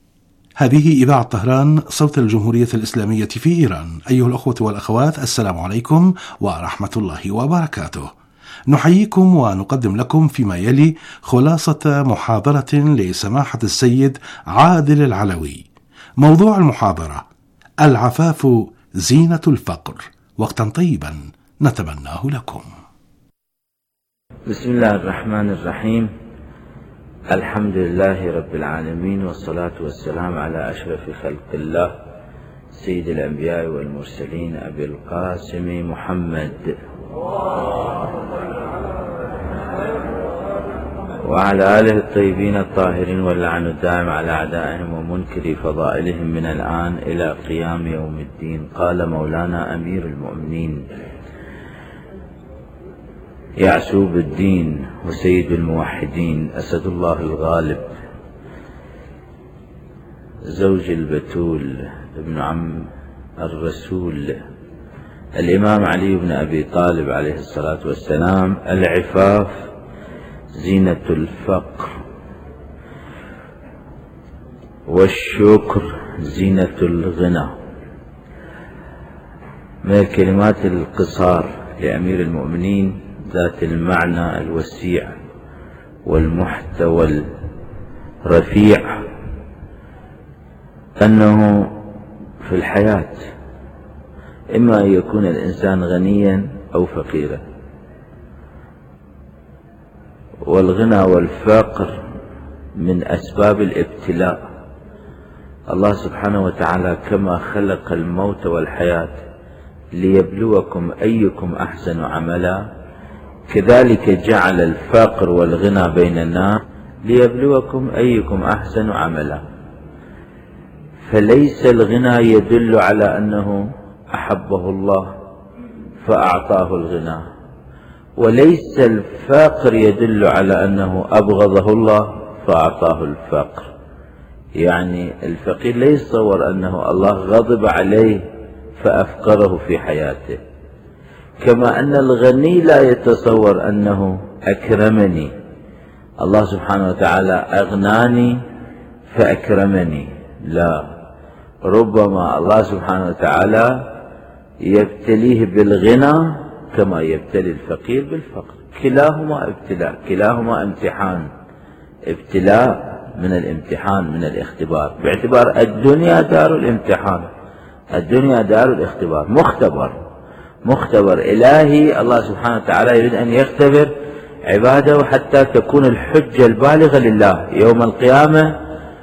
هذه إذاعة طهران صوت الجمهورية الإسلامية في إيران. أيها الأخوة والأخوات، السلام عليكم ورحمة الله وبركاته. نحييكم ونقدم لكم فيما يلي خلاصة محاضرة لسماحة السيد عادل العلوي. موضوع المحاضرة: العفاف زينة الفقر. وقتا طيبا نتمناه لكم. بسم الله الرحمن الرحيم. الحمد لله رب العالمين، والصلاة والسلام على أشرف خلق الله سيد الأنبياء والمرسلين أبي القاسم محمد وعلى آله الطيبين الطاهرين، واللعن الدائم على أعدائهم ومنكر فضائلهم من الآن إلى قيام يوم الدين. قال مولانا أمير المؤمنين يعسوب الدين وسيد الموحدين أسد الله الغالب زوج البتول ابن عم الرسول الإمام علي بن أبي طالب عليه الصلاة والسلام: العفاف زينة الفقر، والشكر زينة الغنى. من الكلمات القصار لأمير المؤمنين ذات المعنى الوسيع والمحتوى الرفيع أنه في الحياة إما أن يكون الإنسان غنيا أو فقيرا، والغنى والفقر من أسباب الابتلاء. الله سبحانه وتعالى كما خلق الموت والحياة ليبلوكم أيكم أحسن عملا، كذلك جعل الفقر والغنى بين الناس ليبلوكم أيكم أحسن عملا. فليس الغنى يدل على أنه أحبه الله فأعطاه الغنى، وليس الفقر يدل على أنه أبغضه الله فأعطاه الفقر. يعني الفقير لا يتصور أنه الله غضب عليه فأفقره في حياته، كما أن الغني لا يتصور أنه أكرمني، الله سبحانه وتعالى أغناني فأكرمني، لا، ربما الله سبحانه وتعالى يبتليه بالغنى كما يبتلي الفقير بالفقر، كلاهما ابتلاء، كلاهما امتحان، ابتلاء من الامتحان من الاختبار، باعتبار الدنيا دار الامتحان، الدنيا دار الاختبار، مختبر مختبر إلهي. الله سبحانه وتعالى يريد أن يختبر عباده حتى تكون الحجة البالغة لله يوم القيامة.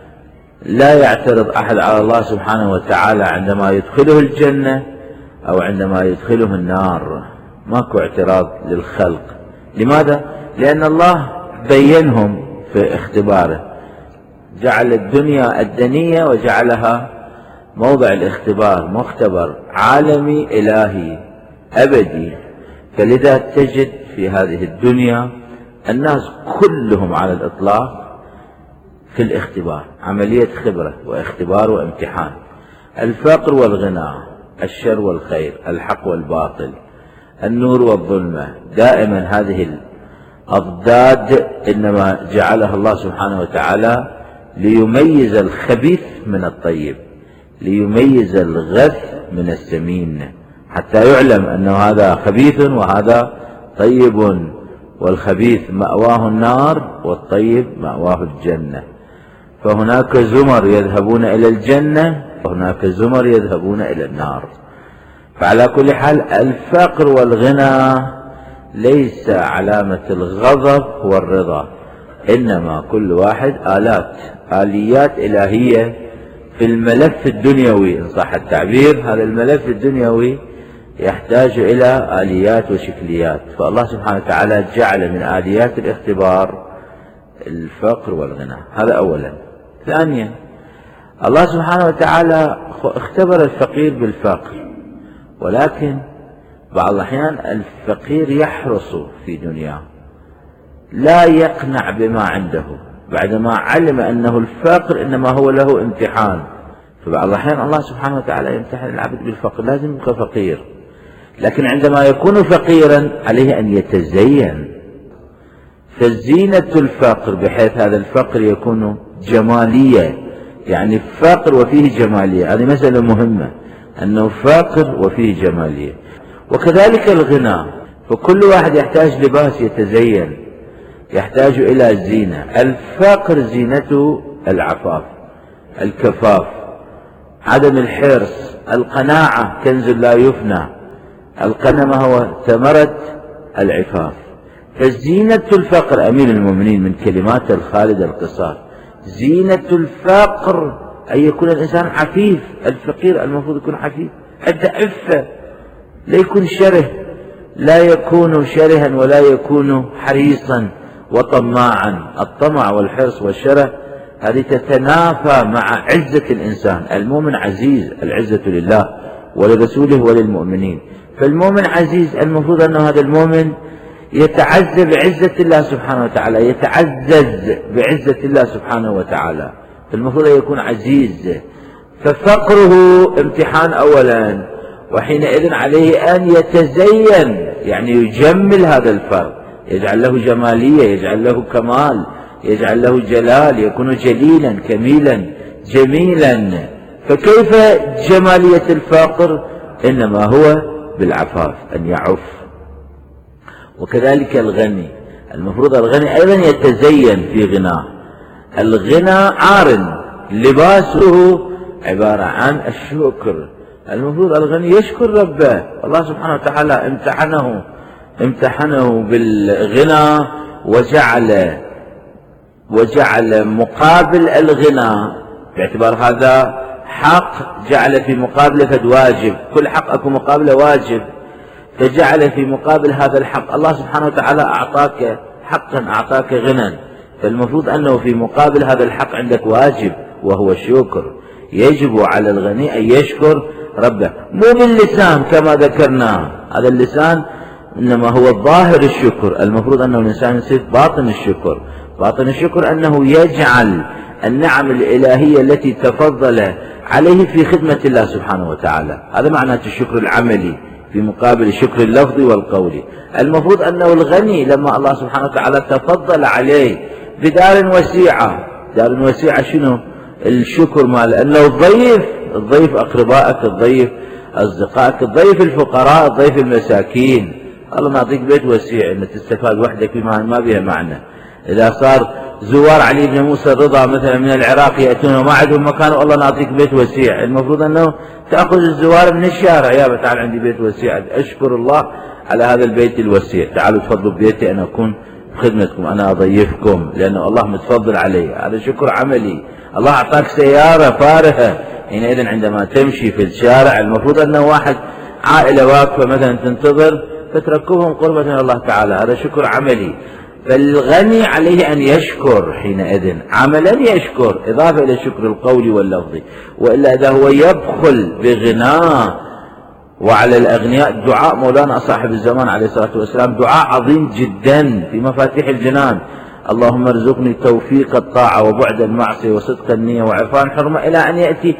لا يعترض أحد على الله سبحانه وتعالى عندما يدخله الجنة أو عندما يدخله النار، ماكو اعتراض للخلق. لماذا؟ لأن الله بينهم في اختباره، جعل الدنيا الدنية وجعلها موضع الاختبار، مختبر عالمي إلهي أبدي. فلذا تجد في هذه الدنيا الناس كلهم على الإطلاق في الاختبار، عملية خبرة واختبار وامتحان. الفقر والغنى، الشر والخير، الحق والباطل، النور والظلمة، دائما هذه الأضداد إنما جعلها الله سبحانه وتعالى ليميز الخبيث من الطيب، ليميز الغث من السمين، حتى يعلم أنه هذا خبيث وهذا طيب، والخبيث مأواه النار والطيب مأواه الجنة. فهناك زمر يذهبون إلى الجنة وهناك زمر يذهبون إلى النار. فعلى كل حال الفقر والغنى ليس علامة الغضب والرضا، إنما كل واحد آلات، آليات إلهية في الملف الدنيوي إن صح التعبير. هذا الملف الدنيوي يحتاج إلى آليات وشكليات، فالله سبحانه وتعالى جعل من آليات الاختبار الفقر والغنى، هذا أولا. ثانيا، الله سبحانه وتعالى اختبر الفقير بالفقر، ولكن بعض الأحيان الفقير يحرص في دنياه، لا يقنع بما عنده بعدما علم أنه الفقر إنما هو له امتحان. فبعض الأحيان الله سبحانه وتعالى يمتحن العبد بالفقر، لازم يبقى فقير، لكن عندما يكون فقيرا عليه أن يتزين. فزينة الفقر بحيث هذا الفقر يكون جمالية، يعني فقر وفيه جمالية، هذه مسألة مهمة، أنه فقر وفيه جمالية. وكذلك الغنى، فكل واحد يحتاج لباس يتزين، يحتاج إلى زينة. الفقر زينته العفاف، الكفاف، عدم الحرص، القناعة كنز لا يفنى، القنا ما هو ثمرة العفاف. فزينة الفقر، أمير المؤمنين من كلمات الخالد القصار، زينة الفقر أن يكون الإنسان عفيف. الفقير المفروض يكون عفيف، عنده عفة، لا يكون شره، لا يكون شرها ولا يكون حريصا وطماعا. الطمع والحرص والشره هذه تتنافى مع عزة الإنسان. المؤمن عزيز، العزة لله ولرسوله وللمؤمنين. فالمؤمن عزيز، المفروض أن هذا المؤمن يتعزى بعزة الله سبحانه وتعالى، يتعزز بعزة الله سبحانه وتعالى، فالمفروض أن يكون عزيز. ففقره امتحان أولا، وحينئذ عليه أن يتزين، يعني يجمل هذا الفرق، يجعل له جمالية، يجعل له كمال، يجعل له جلال، يكون جليلا كميلا جميلا. فكيف جمالية الفقر؟ إنما هو بالعفاف، أن يعف. وكذلك الغني، المفروض الغني أيضا يتزين في غناه. الغنى عار، لباسه عبارة عن الشكر. المفروض الغني يشكر ربه، الله سبحانه وتعالى امتحنه امتحنه بالغنى، وجعل وجعل مقابل الغنى باعتبار هذا حق، جعل في مقابله فد واجب، كل حق اكو مقابله واجب، فجعل في مقابل هذا الحق الله سبحانه وتعالى أعطاك حقا، أعطاك غنى، فالمفروض أنه في مقابل هذا الحق عندك واجب وهو الشكر. يجب على الغني أن يشكر ربه، مو باللسان كما ذكرنا، هذا اللسان إنما هو الظاهر الشكر، المفروض أنه الإنسان يصير باطن الشكر. باطن الشكر أنه يجعل النعم الإلهية التي تفضل عليه في خدمة الله سبحانه وتعالى، هذا معنى الشكر العملي في مقابل الشكر اللفظي والقولي. المفروض أنه الغني لما الله سبحانه وتعالى تفضل عليه بدار وسيعة، دار وسيعة شنو الشكر مال أنه الضيف، الضيف أقربائك، الضيف أصدقائك، الضيف الفقراء، الضيف المساكين. الله نعطيك بيت وسيع أن تستفاد وحدك بما ما بها معنى. إذا صار زوار علي بن موسى الرضا مثلا من العراق يأتون وما عندهم مكان، والله نعطيك بيت وسيع، المفروض أنه تأخذ الزوار من الشارع، يا تعال عندي بيت وسيع، أشكر الله على هذا البيت الوسيع، تعالوا تفضلوا ببيتي أنا أكون بخدمتكم، أنا أضيفكم لأنه الله متفضل علي، هذا شكر عملي. الله أعطاك سيارة فارهة، حينئذ عندما تمشي في الشارع المفروض أنه واحد عائلة واقفة مثلا تنتظر فتركبهم قربة من الله تعالى، هذا شكر عملي. فالغني عليه أن يشكر حينئذ عملا يشكر إضافة إلى الشكر القولي واللفظي، وإلا إذا هو يبخل بغناه. وعلى الأغنياء دعاء مولانا صاحب الزمان عليه الصلاة والسلام دعاء عظيم جدا في مفاتيح الجنان، اللهم ارزقني توفيق الطاعة وبعد المعصية وصدق النية وعرفان حرمة، إلى أن يأتي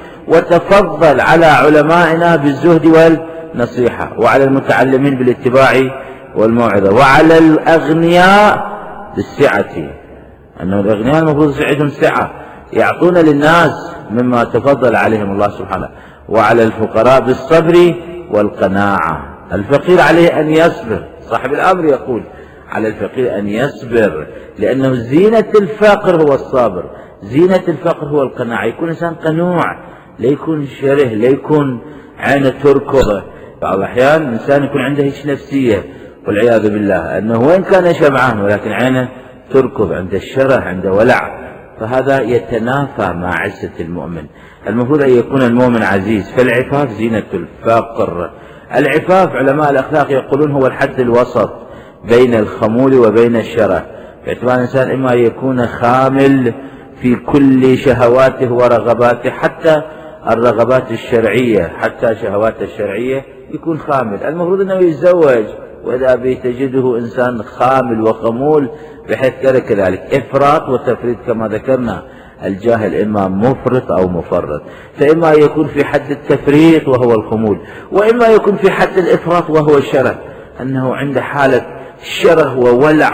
وتفضل على علمائنا بالزهد والنصيحة، وعلى المتعلمين بالاتباع والموعظة، وعلى الأغنياء بالسعة، أنه الأغنياء المفروض سعتهم سعة يعطون للناس مما تفضل عليهم الله سبحانه، وعلى الفقراء بالصبر والقناعة. الفقير عليه أن يصبر، صاحب الأمر يقول على الفقير أن يصبر، لأنه زينة الفقر هو الصبر، زينة الفقر هو القناعة، يكون إنسان قنوع، لا يكون شره، لا يكون عينه تركض. بعض الأحيان الإنسان يكون عنده هيك نفسية والعياذ بالله، أنه وين كان شبعان ولكن عينه تركض، عنده الشره، عنده ولع، فهذا يتنافى مع عزة المؤمن. المفروض أن يكون المؤمن عزيز، فالعفاف زينة الفقر. العفاف علماء الأخلاق يقولون هو الحد الوسط بين الخمول وبين الشره، باعتبار الإنسان إما يكون خامل في كل شهواته ورغباته، حتى الرغبات الشرعية، حتى شهواته الشرعية يكون خامل. المفروض أنه يتزوج، وإذا بتجده إنسان خامل وخمول بحيث ترك ذلك، إفراط وتفريط كما ذكرنا، الجاهل إما مفرط أو مفرط، فإما يكون في حد التفريط وهو الخمول، وإما يكون في حد الإفراط وهو الشره، أنه عند حالة شره وولع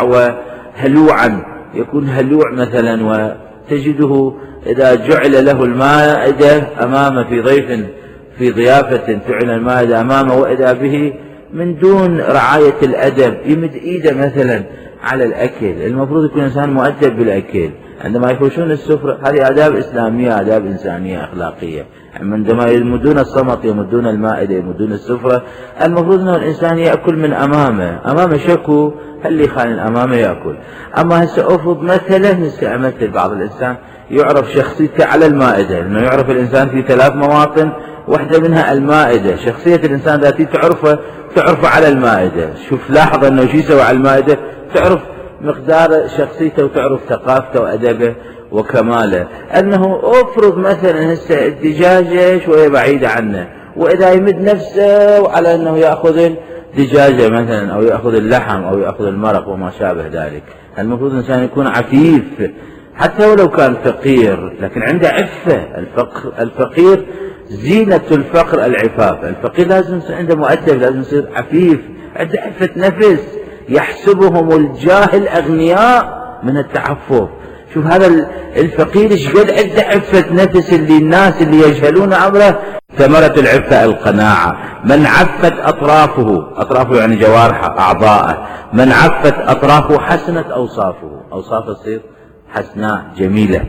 وهلوعا، يكون هلوع مثلا، وتجده إذا جعل له المائدة أمامه في ضيف في ضيافة جعل المائدة أمامه، وإذا به من دون رعاية الأدب يمد إيده مثلا على الأكل. المفروض يكون إنسان مؤدب بالأكل، عندما يفرشون السفرة هذه آداب إسلامية، آداب إنسانية أخلاقية. عندما يمدون الصمت، يمدون المائدة، يمدون السفرة، المفروض أن الإنسان يأكل من أمامه، أمامه شكو هل اللي خان أمامه يأكل. أما هسه أفرض مثلا هسه أمثل بعض الإنسان يعرف شخصيته على المائدة، لأنه يعرف الإنسان في ثلاث مواطن، واحدة منها المائدة، شخصية الإنسان ذاتي تعرفه تعرفه على المائدة. شوف لاحظ أنه شو يسوي على المائدة، تعرف مقدار شخصيته وتعرف ثقافته وأدبه وكماله. أنه أفرض مثلا هسه الدجاجة شوية بعيدة عنه، وإذا يمد نفسه على أنه يأخذ الدجاجة مثلا، أو يأخذ اللحم، أو يأخذ المرق وما شابه ذلك. المفروض الإنسان يكون عفيف حتى ولو كان فقير، لكن عنده عفة. الفقر الفقير زينة الفقر العفاف، الفقير لازم عنده مؤدب، لازم يصير عفيف، عنده عفة نفس، يحسبهم الجاهل أغنياء من التعفف. شوف هذا الفقير ايش قد عنده عفة نفس، اللي الناس اللي يجهلون أمره. ثمرة العفة القناعة، من عفت أطرافه، أطرافه يعني جوارحه أعضاءه، من عفت أطرافه حسنت أوصافه، أوصافه تصير حسناء جميلة.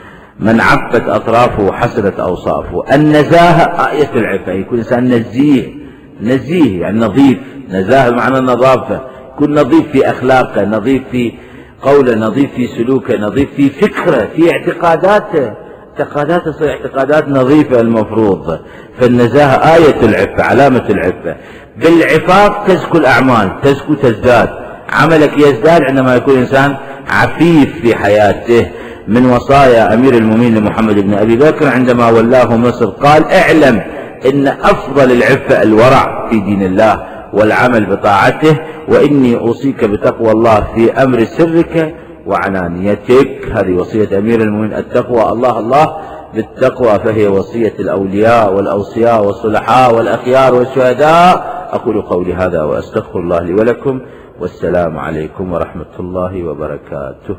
من عفت أطرافه حسنت أوصافه. النزاهة آية العفة، يكون إنسان نزيه، نزيه يعني نظيف، نزاهة معنى النظافة، يكون نظيف في أخلاقه، نظيف في قوله، نظيف في سلوكه، نظيف في فكره، في اعتقاداته، اعتقاداته تصير اعتقادات نظيفة المفروض. فالنزاهة آية العفة، علامة العفة. بالعفاف تزكو الأعمال، تزكو تزداد، عملك يزداد عندما يكون إنسان عفيف في حياته. من وصايا أمير المؤمنين لمحمد بن أبي بكر عندما ولاه مصر قال: اعلم إن أفضل العفة الورع في دين الله والعمل بطاعته، وإني أوصيك بتقوى الله في أمر سرك وعنانيتك. هذه وصية أمير المؤمنين، التقوى الله الله بالتقوى، فهي وصية الأولياء والأوصياء والصلحاء والأخيار والشهداء. أقول قولي هذا وأستغفر الله لي ولكم، والسلام عليكم ورحمة الله وبركاته.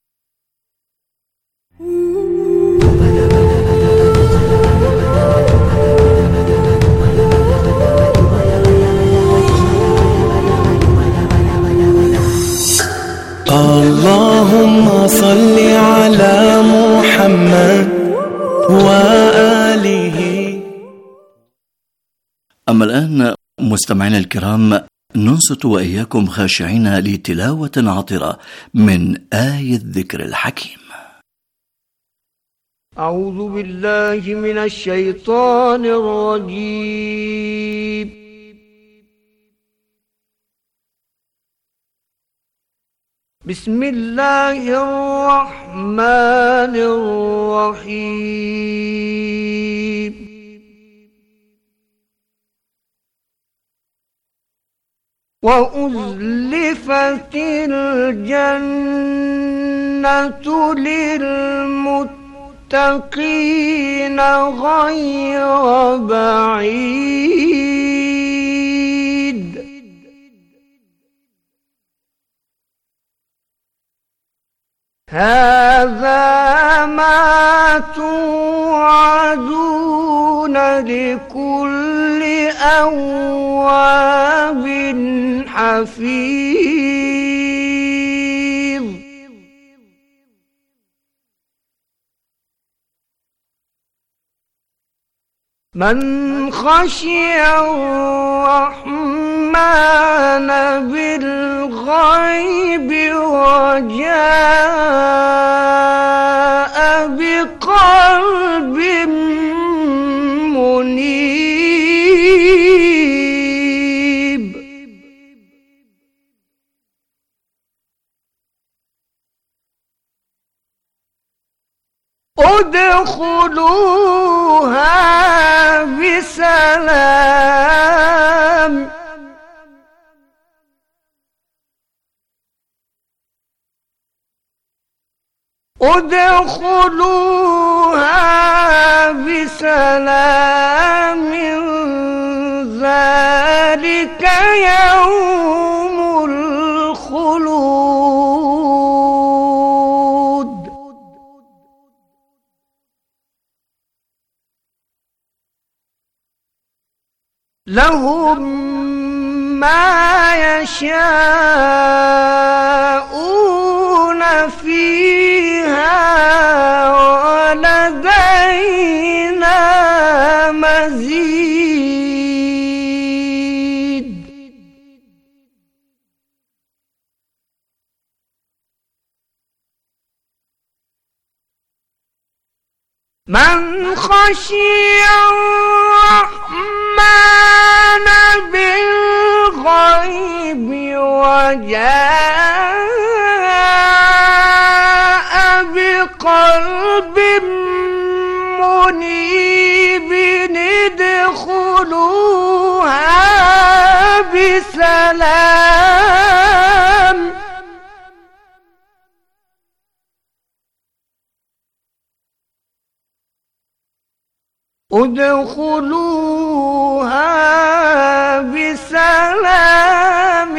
اللهم صل على محمد وآله. أما الآن مستمعينا الكرام، ننصت وإياكم خاشعين لتلاوة عطرة من آية الذكر الحكيم. أعوذ بالله من الشيطان الرجيم. بسم الله الرحمن الرحيم. وأزلفت الجنة للمتقين غير بعيد. هذا ما توعدون لكل أواب حفيظ. من خشي الرحمن بالغيب وجاء بقلب منيب. ادخلوها بسلام. ادخلوها بسلام ذلك يوم الخلود. لهم ما يشاءون فيها ولدينا مزيد. من خشي الرحمن بالغيب وجاء بقلب منيب ادخلوها بسلام. ادخلوها بسلام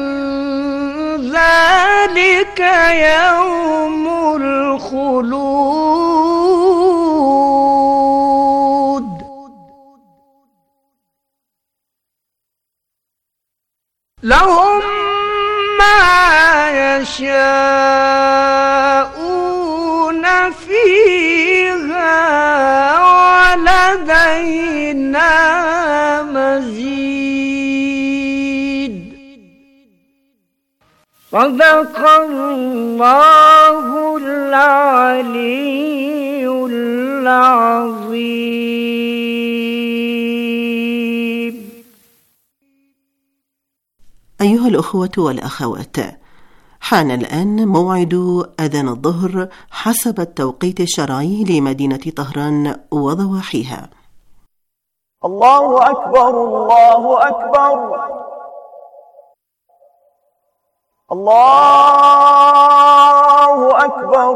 ذلك يوم الخلود. لهم ما يشاءون فيها ولدينا مزيد. صدق الله العلي العظيم. أيها الأخوة والأخوات، حان الآن موعد أذان الظهر حسب التوقيت الشرعي لمدينة طهران وضواحيها. الله أكبر الله أكبر الله أكبر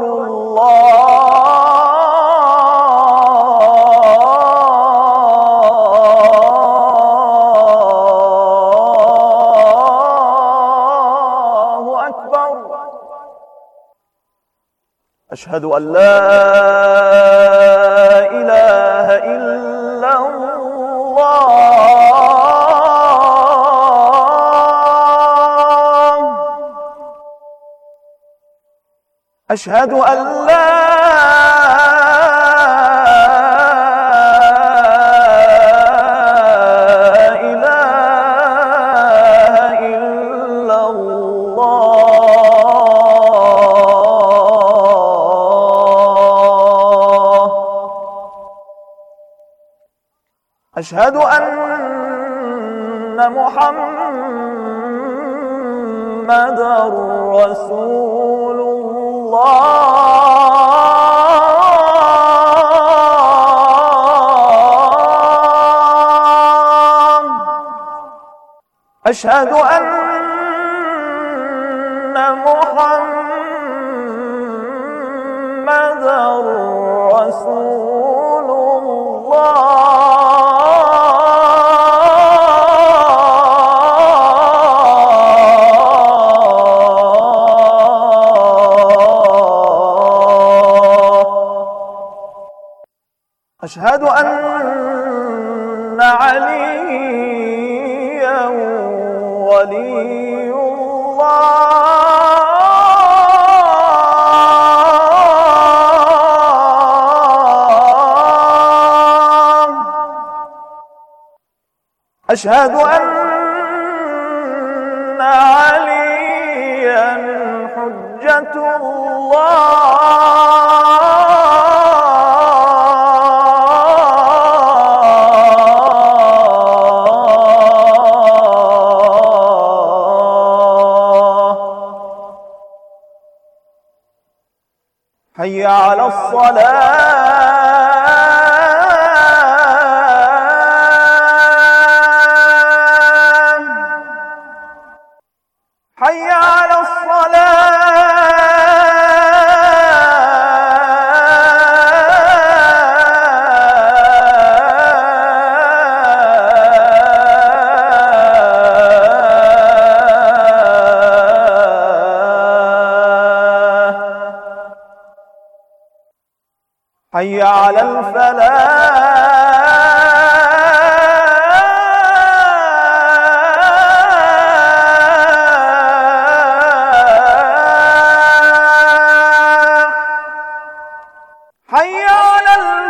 الله أكبر. أشهد أن لا إله إلا الله. أشهد أن لا إله إلا الله. أشهد أن محمدًا رسول الله. أشهد أن محمدًا رسول الله. أشهد أن عليا ولي الله. أشهد أن عليا حجة الله. حي على الصلاة. حي على حي على الفلاح. حي على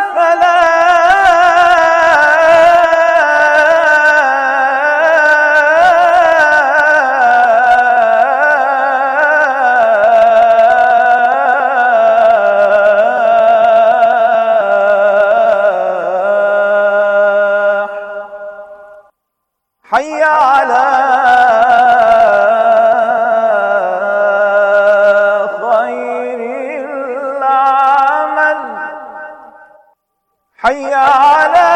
حي على خير العمل. حي على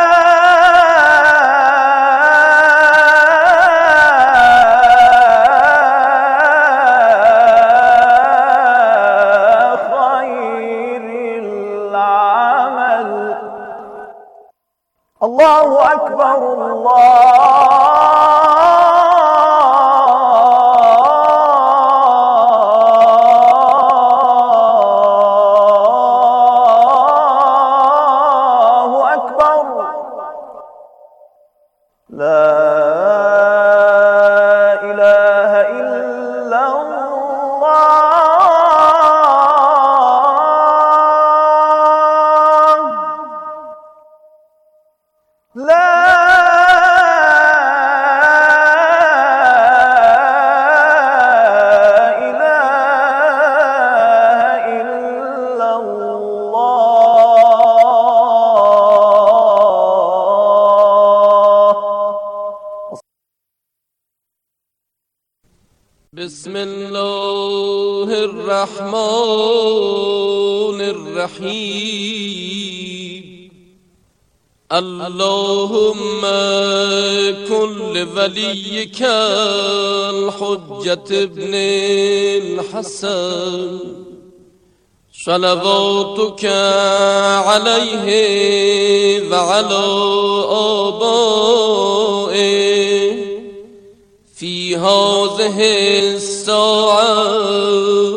خير العمل. الله أكبر الله أكبر. لا إله إلا الله. لا إله إلا الله. بسم الله الله الرحمن الرحيم اللهم كن لوليك الحجة ابن الحسن صلواتك عليه وعلى آبائه في هذه الساعة